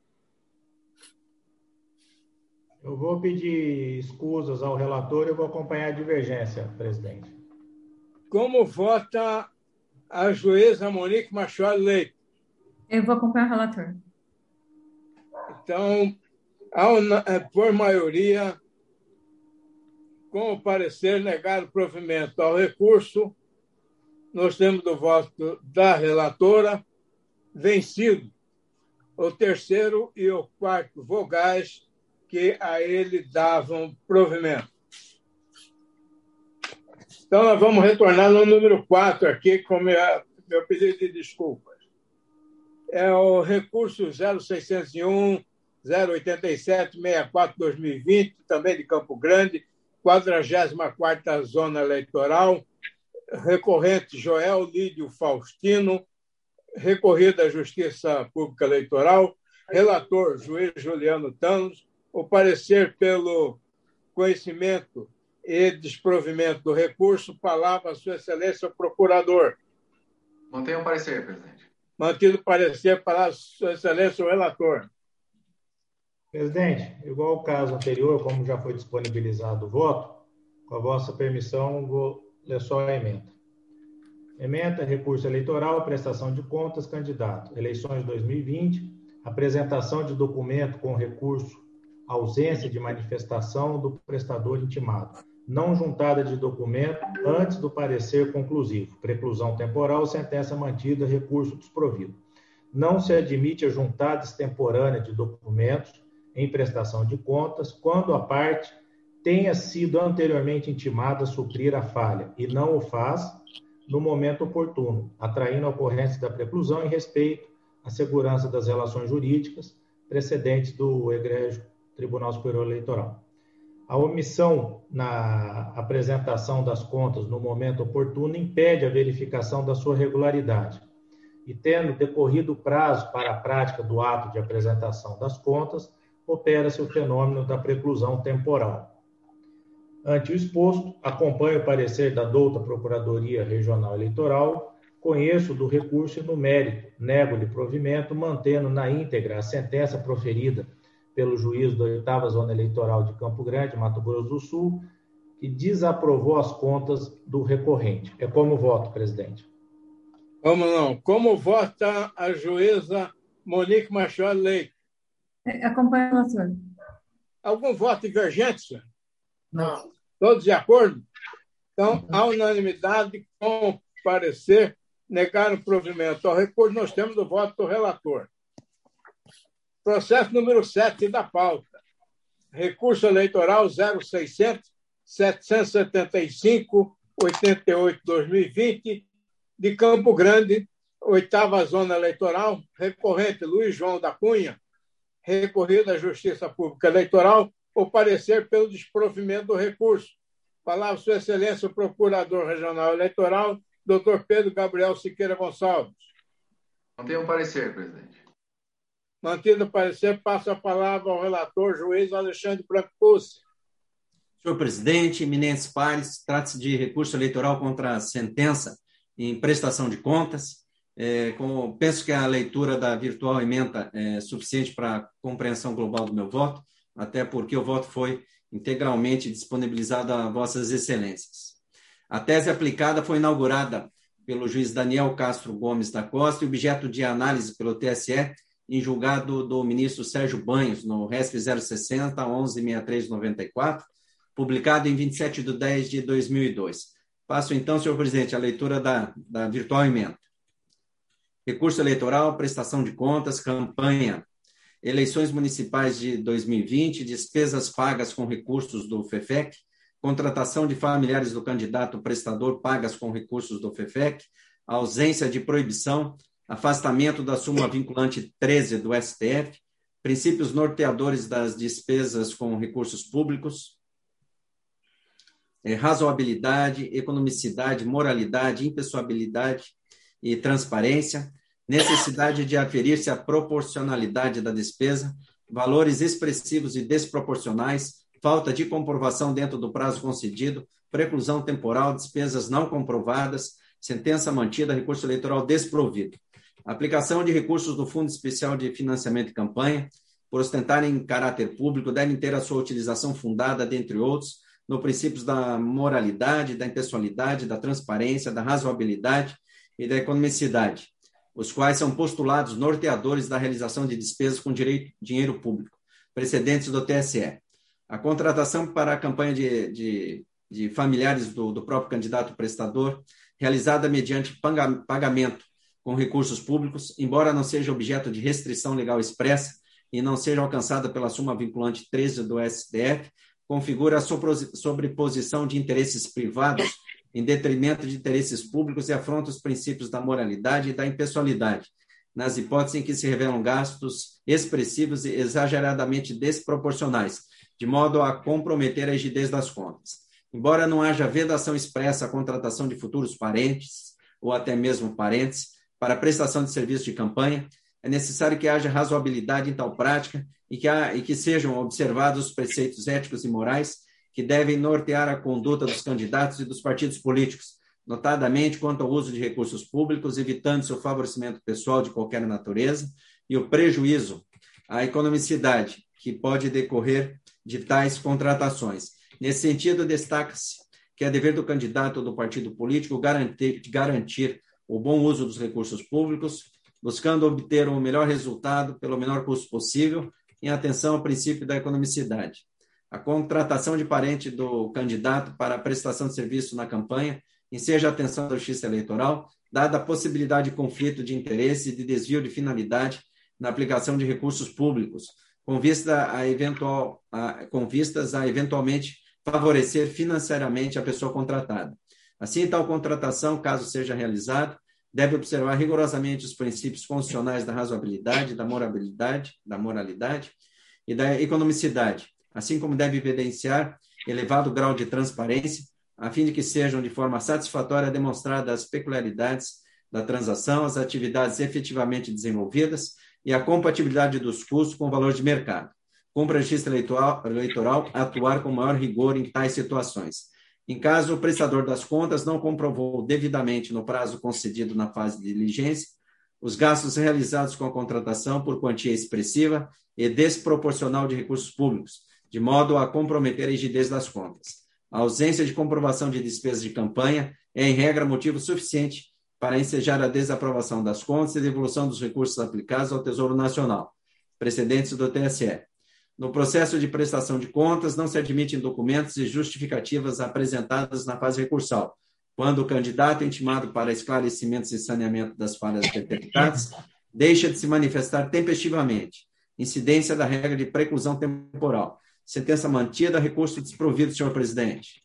Speaker 5: Eu vou pedir escusas ao relator e eu vou acompanhar a divergência, presidente.
Speaker 2: Como vota a juíza Monique Machado Leite?
Speaker 3: Eu vou acompanhar o relator.
Speaker 2: Então, ao, por maioria, com o parecer negado provimento ao recurso, nós temos do voto da relatora vencido o terceiro e o quarto vogais que a ele davam provimento. Então, nós vamos retornar no número quatro aqui com meu, meu pedido de desculpas. É o recurso zero seiscentos e um, zero oitenta e sete, sessenta e quatro, dois mil e vinte, também de Campo Grande, quadragésima quarta Zona Eleitoral, recorrente Joel Lídio Faustino, recorrido à Justiça Pública Eleitoral, relator juiz Juliano Thanos, o parecer pelo conhecimento e desprovimento do recurso, palavra a Sua Excelência o Procurador.
Speaker 10: Mantenha o parecer, presidente.
Speaker 2: Mantido o parecer, palavra a Sua Excelência o Relator.
Speaker 5: Presidente, igual ao caso anterior, como já foi disponibilizado o voto, com a vossa permissão, vou ler só a emenda. Emenda, recurso eleitoral, prestação de contas, candidato. Eleições de dois mil e vinte, apresentação de documento com recurso, ausência de manifestação do prestador intimado. Não juntada de documento antes do parecer conclusivo. Preclusão temporal, sentença mantida, recurso desprovido. Não se admite a juntada extemporânea de documentos em prestação de contas quando a parte tenha sido anteriormente intimada a suprir a falha e não o faz no momento oportuno, atraindo a ocorrência da preclusão em respeito à segurança das relações jurídicas precedentes do egrégio Tribunal Superior Eleitoral. A omissão na apresentação das contas no momento oportuno impede a verificação da sua regularidade. E tendo decorrido o prazo para a prática do ato de apresentação das contas, opera-se o fenômeno da preclusão temporal. Ante o exposto, acompanho o parecer da douta Procuradoria Regional Eleitoral, conheço do recurso e no mérito, nego-lhe provimento, mantendo na íntegra a sentença proferida pelo juiz da oitava Zona Eleitoral de Campo Grande, Mato Grosso do Sul, que desaprovou as contas do recorrente. É como voto, presidente.
Speaker 2: Como não? Como vota a juíza Monique Machado Leite?
Speaker 3: Acompanha o relator.
Speaker 2: Algum voto divergente, senhor?
Speaker 7: Não.
Speaker 2: Todos de acordo? Então, a unanimidade com o parecer negar o provimento ao recurso, nós temos o voto do relator. Processo número sete da pauta. Recurso eleitoral zero seiscentos, setecentos e setenta e cinco, oitenta e oito, dois mil e vinte, de Campo Grande, oitava Zona Eleitoral, recorrente Luiz João da Cunha, recorrido à Justiça Pública Eleitoral, o parecer pelo desprovimento do recurso. Palavra Sua Excelência, o Procurador Regional Eleitoral, doutor Pedro Gabriel Siqueira Gonçalves.
Speaker 10: Mantenho o parecer, presidente.
Speaker 2: Mantido o parecer, passo a palavra ao relator, juiz Alexandre Branco Pucci.
Speaker 6: Senhor presidente, eminentes pares, trata-se de recurso eleitoral contra a sentença em prestação de contas. É, como penso que a leitura da virtual ementa é suficiente para a compreensão global do meu voto, até porque o voto foi integralmente disponibilizado a vossas excelências. A tese aplicada foi inaugurada pelo juiz Daniel Castro Gomes da Costa e objeto de análise pelo T S E em julgado do ministro Sérgio Banhos, no R E S P zero sessenta, onze sessenta e três noventa e quatro, publicado em vinte e sete de dez de dois mil e dois. Passo então, senhor presidente, a leitura da, da virtual emenda. Recurso eleitoral, prestação de contas, campanha, eleições municipais de dois mil e vinte, despesas pagas com recursos do FEFEC, contratação de familiares do candidato prestador pagas com recursos do FEFEC, ausência de proibição, afastamento da súmula vinculante treze do S T F, princípios norteadores das despesas com recursos públicos, é, razoabilidade, economicidade, moralidade, impessoabilidade e transparência, necessidade de aferir-se à proporcionalidade da despesa, valores expressivos e desproporcionais, falta de comprovação dentro do prazo concedido, preclusão temporal, despesas não comprovadas, sentença mantida, recurso eleitoral desprovido. Aplicação de recursos do Fundo Especial de Financiamento de Campanha, por ostentarem caráter público, devem ter a sua utilização fundada, dentre outros, nos princípios da moralidade, da impessoalidade, da transparência, da razoabilidade e da economicidade, os quais são postulados norteadores da realização de despesas com direito, dinheiro público, precedentes do T S E. A contratação para a campanha de, de, de familiares do, do próprio candidato prestador, realizada mediante pagamento com recursos públicos, embora não seja objeto de restrição legal expressa e não seja alcançada pela súmula vinculante treze do S T F, configura a sobreposição de interesses privados em detrimento de interesses públicos e afronta os princípios da moralidade e da impessoalidade, nas hipóteses em que se revelam gastos expressivos e exageradamente desproporcionais, de modo a comprometer a rigidez das contas. Embora não haja vedação expressa à contratação de futuros parentes, ou até mesmo parentes, para a prestação de serviço de campanha, é necessário que haja razoabilidade em tal prática e que, há, e que sejam observados os preceitos éticos e morais que devem nortear a conduta dos candidatos e dos partidos políticos, notadamente quanto ao uso de recursos públicos, evitando seu favorecimento pessoal de qualquer natureza e o prejuízo à economicidade que pode decorrer de tais contratações. Nesse sentido, destaca-se que é dever do candidato ou do partido político garantir, garantir o bom uso dos recursos públicos, buscando obter o melhor resultado pelo menor custo possível, em atenção ao princípio da economicidade. A contratação de parente do candidato para a prestação de serviço na campanha enseja a atenção da Justiça Eleitoral, dada a possibilidade de conflito de interesse e de desvio de finalidade na aplicação de recursos públicos, com, vista a eventual, a, com vistas a eventualmente favorecer financeiramente a pessoa contratada. Assim, tal contratação, caso seja realizada, deve observar rigorosamente os princípios constitucionais da razoabilidade, da moralidade, da moralidade e da economicidade, assim como deve evidenciar elevado grau de transparência, a fim de que sejam de forma satisfatória demonstradas as peculiaridades da transação, as atividades efetivamente desenvolvidas e a compatibilidade dos custos com o valor de mercado. Cumpre a Justiça Eleitoral, eleitoral atuar com maior rigor em tais situações. Em caso o prestador das contas não comprovou devidamente no prazo concedido na fase de diligência os gastos realizados com a contratação por quantia expressiva e desproporcional de recursos públicos, de modo a comprometer a rigidez das contas. A ausência de comprovação de despesas de campanha é, em regra, motivo suficiente para ensejar a desaprovação das contas e devolução dos recursos aplicados ao Tesouro Nacional, precedentes do T S E. No processo de prestação de contas, não se admitem documentos e justificativas apresentadas na fase recursal, quando o candidato intimado para esclarecimentos e saneamento das falhas detectadas deixa de se manifestar tempestivamente. Incidência da regra de preclusão temporal. Sentença mantida, recurso desprovido, senhor presidente.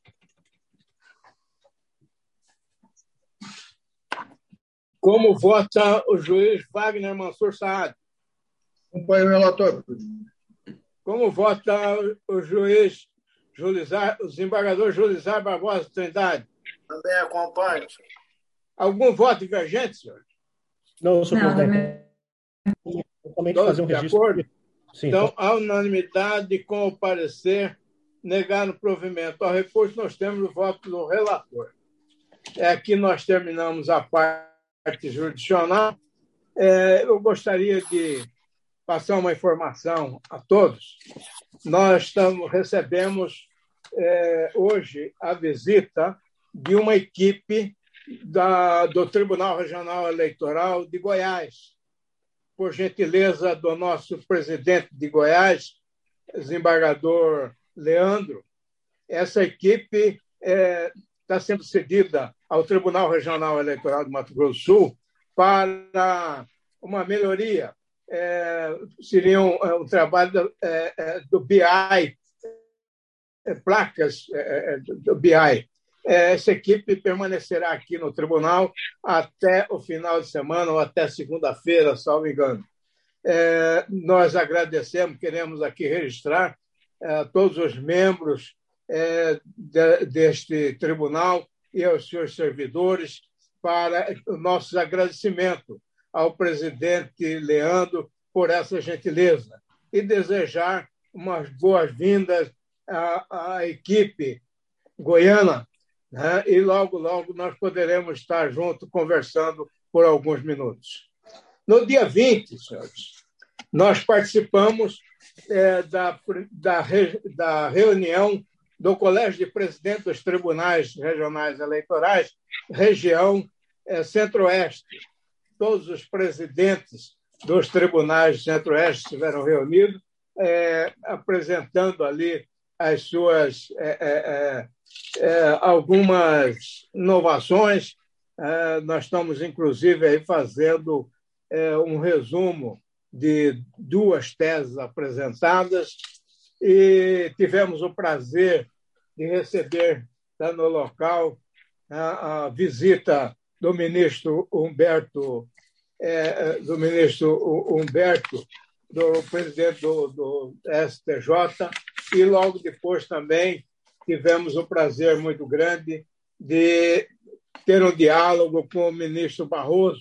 Speaker 2: Como vota o juiz Wagner Mansur Saad?
Speaker 8: Acompanho o relator.
Speaker 2: Como vota o juiz Julizar, o desembargador Julizar Barbosa Trindade?
Speaker 7: Também acompanho.
Speaker 2: Algum voto divergente, senhor?
Speaker 4: Não, senhor
Speaker 3: Não,
Speaker 4: presidente. Somente fazer um
Speaker 2: De
Speaker 4: registro.
Speaker 2: acordo?
Speaker 4: Sim,
Speaker 2: Então,
Speaker 4: então,
Speaker 2: a unanimidade com o parecer negar no provimento ao recurso, nós temos o voto do relator. É aqui nós terminamos a parte jurisdicional. É, eu gostaria de passar uma informação a todos. Nós estamos, recebemos é, hoje a visita de uma equipe da, do Tribunal Regional Eleitoral de Goiás, por gentileza do nosso presidente de Goiás, desembargador Leandro. Essa equipe é, está sendo cedida ao Tribunal Regional Eleitoral de Mato Grosso do Sul para uma melhoria. É, seria um, um trabalho do, é, do B I, é, placas é, do B I. É, essa equipe permanecerá aqui no tribunal até o final de semana ou até segunda-feira, salvo engano. É, nós agradecemos, queremos aqui registrar é, todos os membros é, de, deste tribunal e aos seus servidores para o nosso agradecimento ao presidente Leandro por essa gentileza e desejar umas boas-vindas à, à equipe goiana, né? E logo, logo nós poderemos estar juntos conversando por alguns minutos. No dia vinte, senhores, nós participamos é, da, da, da reunião do Colégio de Presidentes dos Tribunais Regionais Eleitorais, região é, Centro-Oeste. Todos os presidentes dos tribunais Centro-Oeste estiveram reunidos, é, apresentando ali as suas é, é, é, algumas inovações. É, nós estamos, inclusive, aí fazendo é, um resumo de duas teses apresentadas e tivemos o prazer de receber lá no local a, a visita do ministro Humberto, é, do ministro Humberto, do presidente do, do S T J, e logo depois também tivemos o prazer muito grande de ter um diálogo com o ministro Barroso.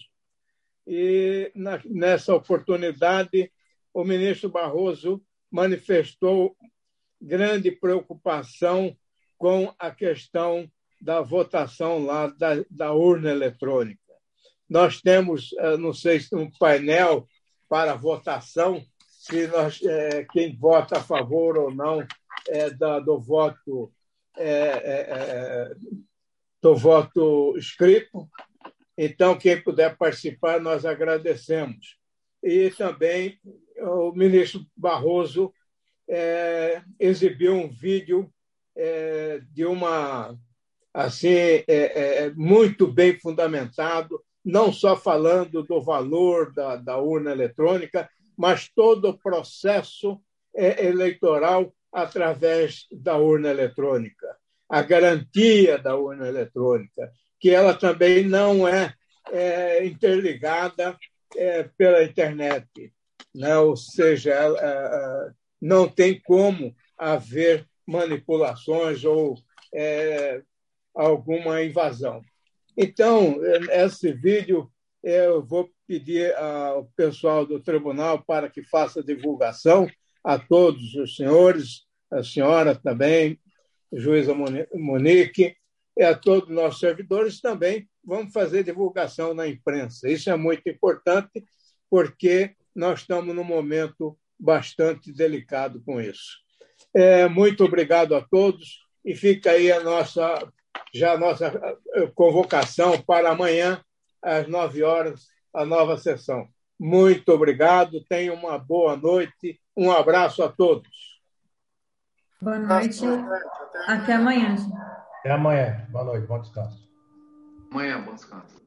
Speaker 2: E na, nessa oportunidade, o ministro Barroso manifestou grande preocupação com a questão da votação lá da, da urna eletrônica. Nós temos, não sei se um painel para votação, se nós, é, quem vota a favor ou não é, da, do voto é, é, do voto escrito. Então, quem puder participar, nós agradecemos. E também o ministro Barroso é, exibiu um vídeo é, de uma assim é, é, muito bem fundamentado, não só falando do valor da, da urna eletrônica, mas todo o processo é, eleitoral através da urna eletrônica, a garantia da urna eletrônica, que ela também não é, é interligada é, pela internet, né? Ou seja, ela, é, não tem como haver manipulações ou é, alguma invasão. Então, esse vídeo eu vou pedir ao pessoal do tribunal para que faça divulgação a todos os senhores, a senhora também, a juíza Monique, e a todos os nossos servidores também. Vamos fazer divulgação na imprensa. Isso é muito importante, porque nós estamos num momento bastante delicado com isso. É, muito obrigado a todos e fica aí a nossa, já a nossa convocação para amanhã, às nove horas, a nova sessão. Muito obrigado, tenham uma boa noite, um abraço a todos.
Speaker 3: Boa noite, até amanhã.
Speaker 5: Até amanhã, boa noite, bom descanso.
Speaker 10: Amanhã, bom descanso.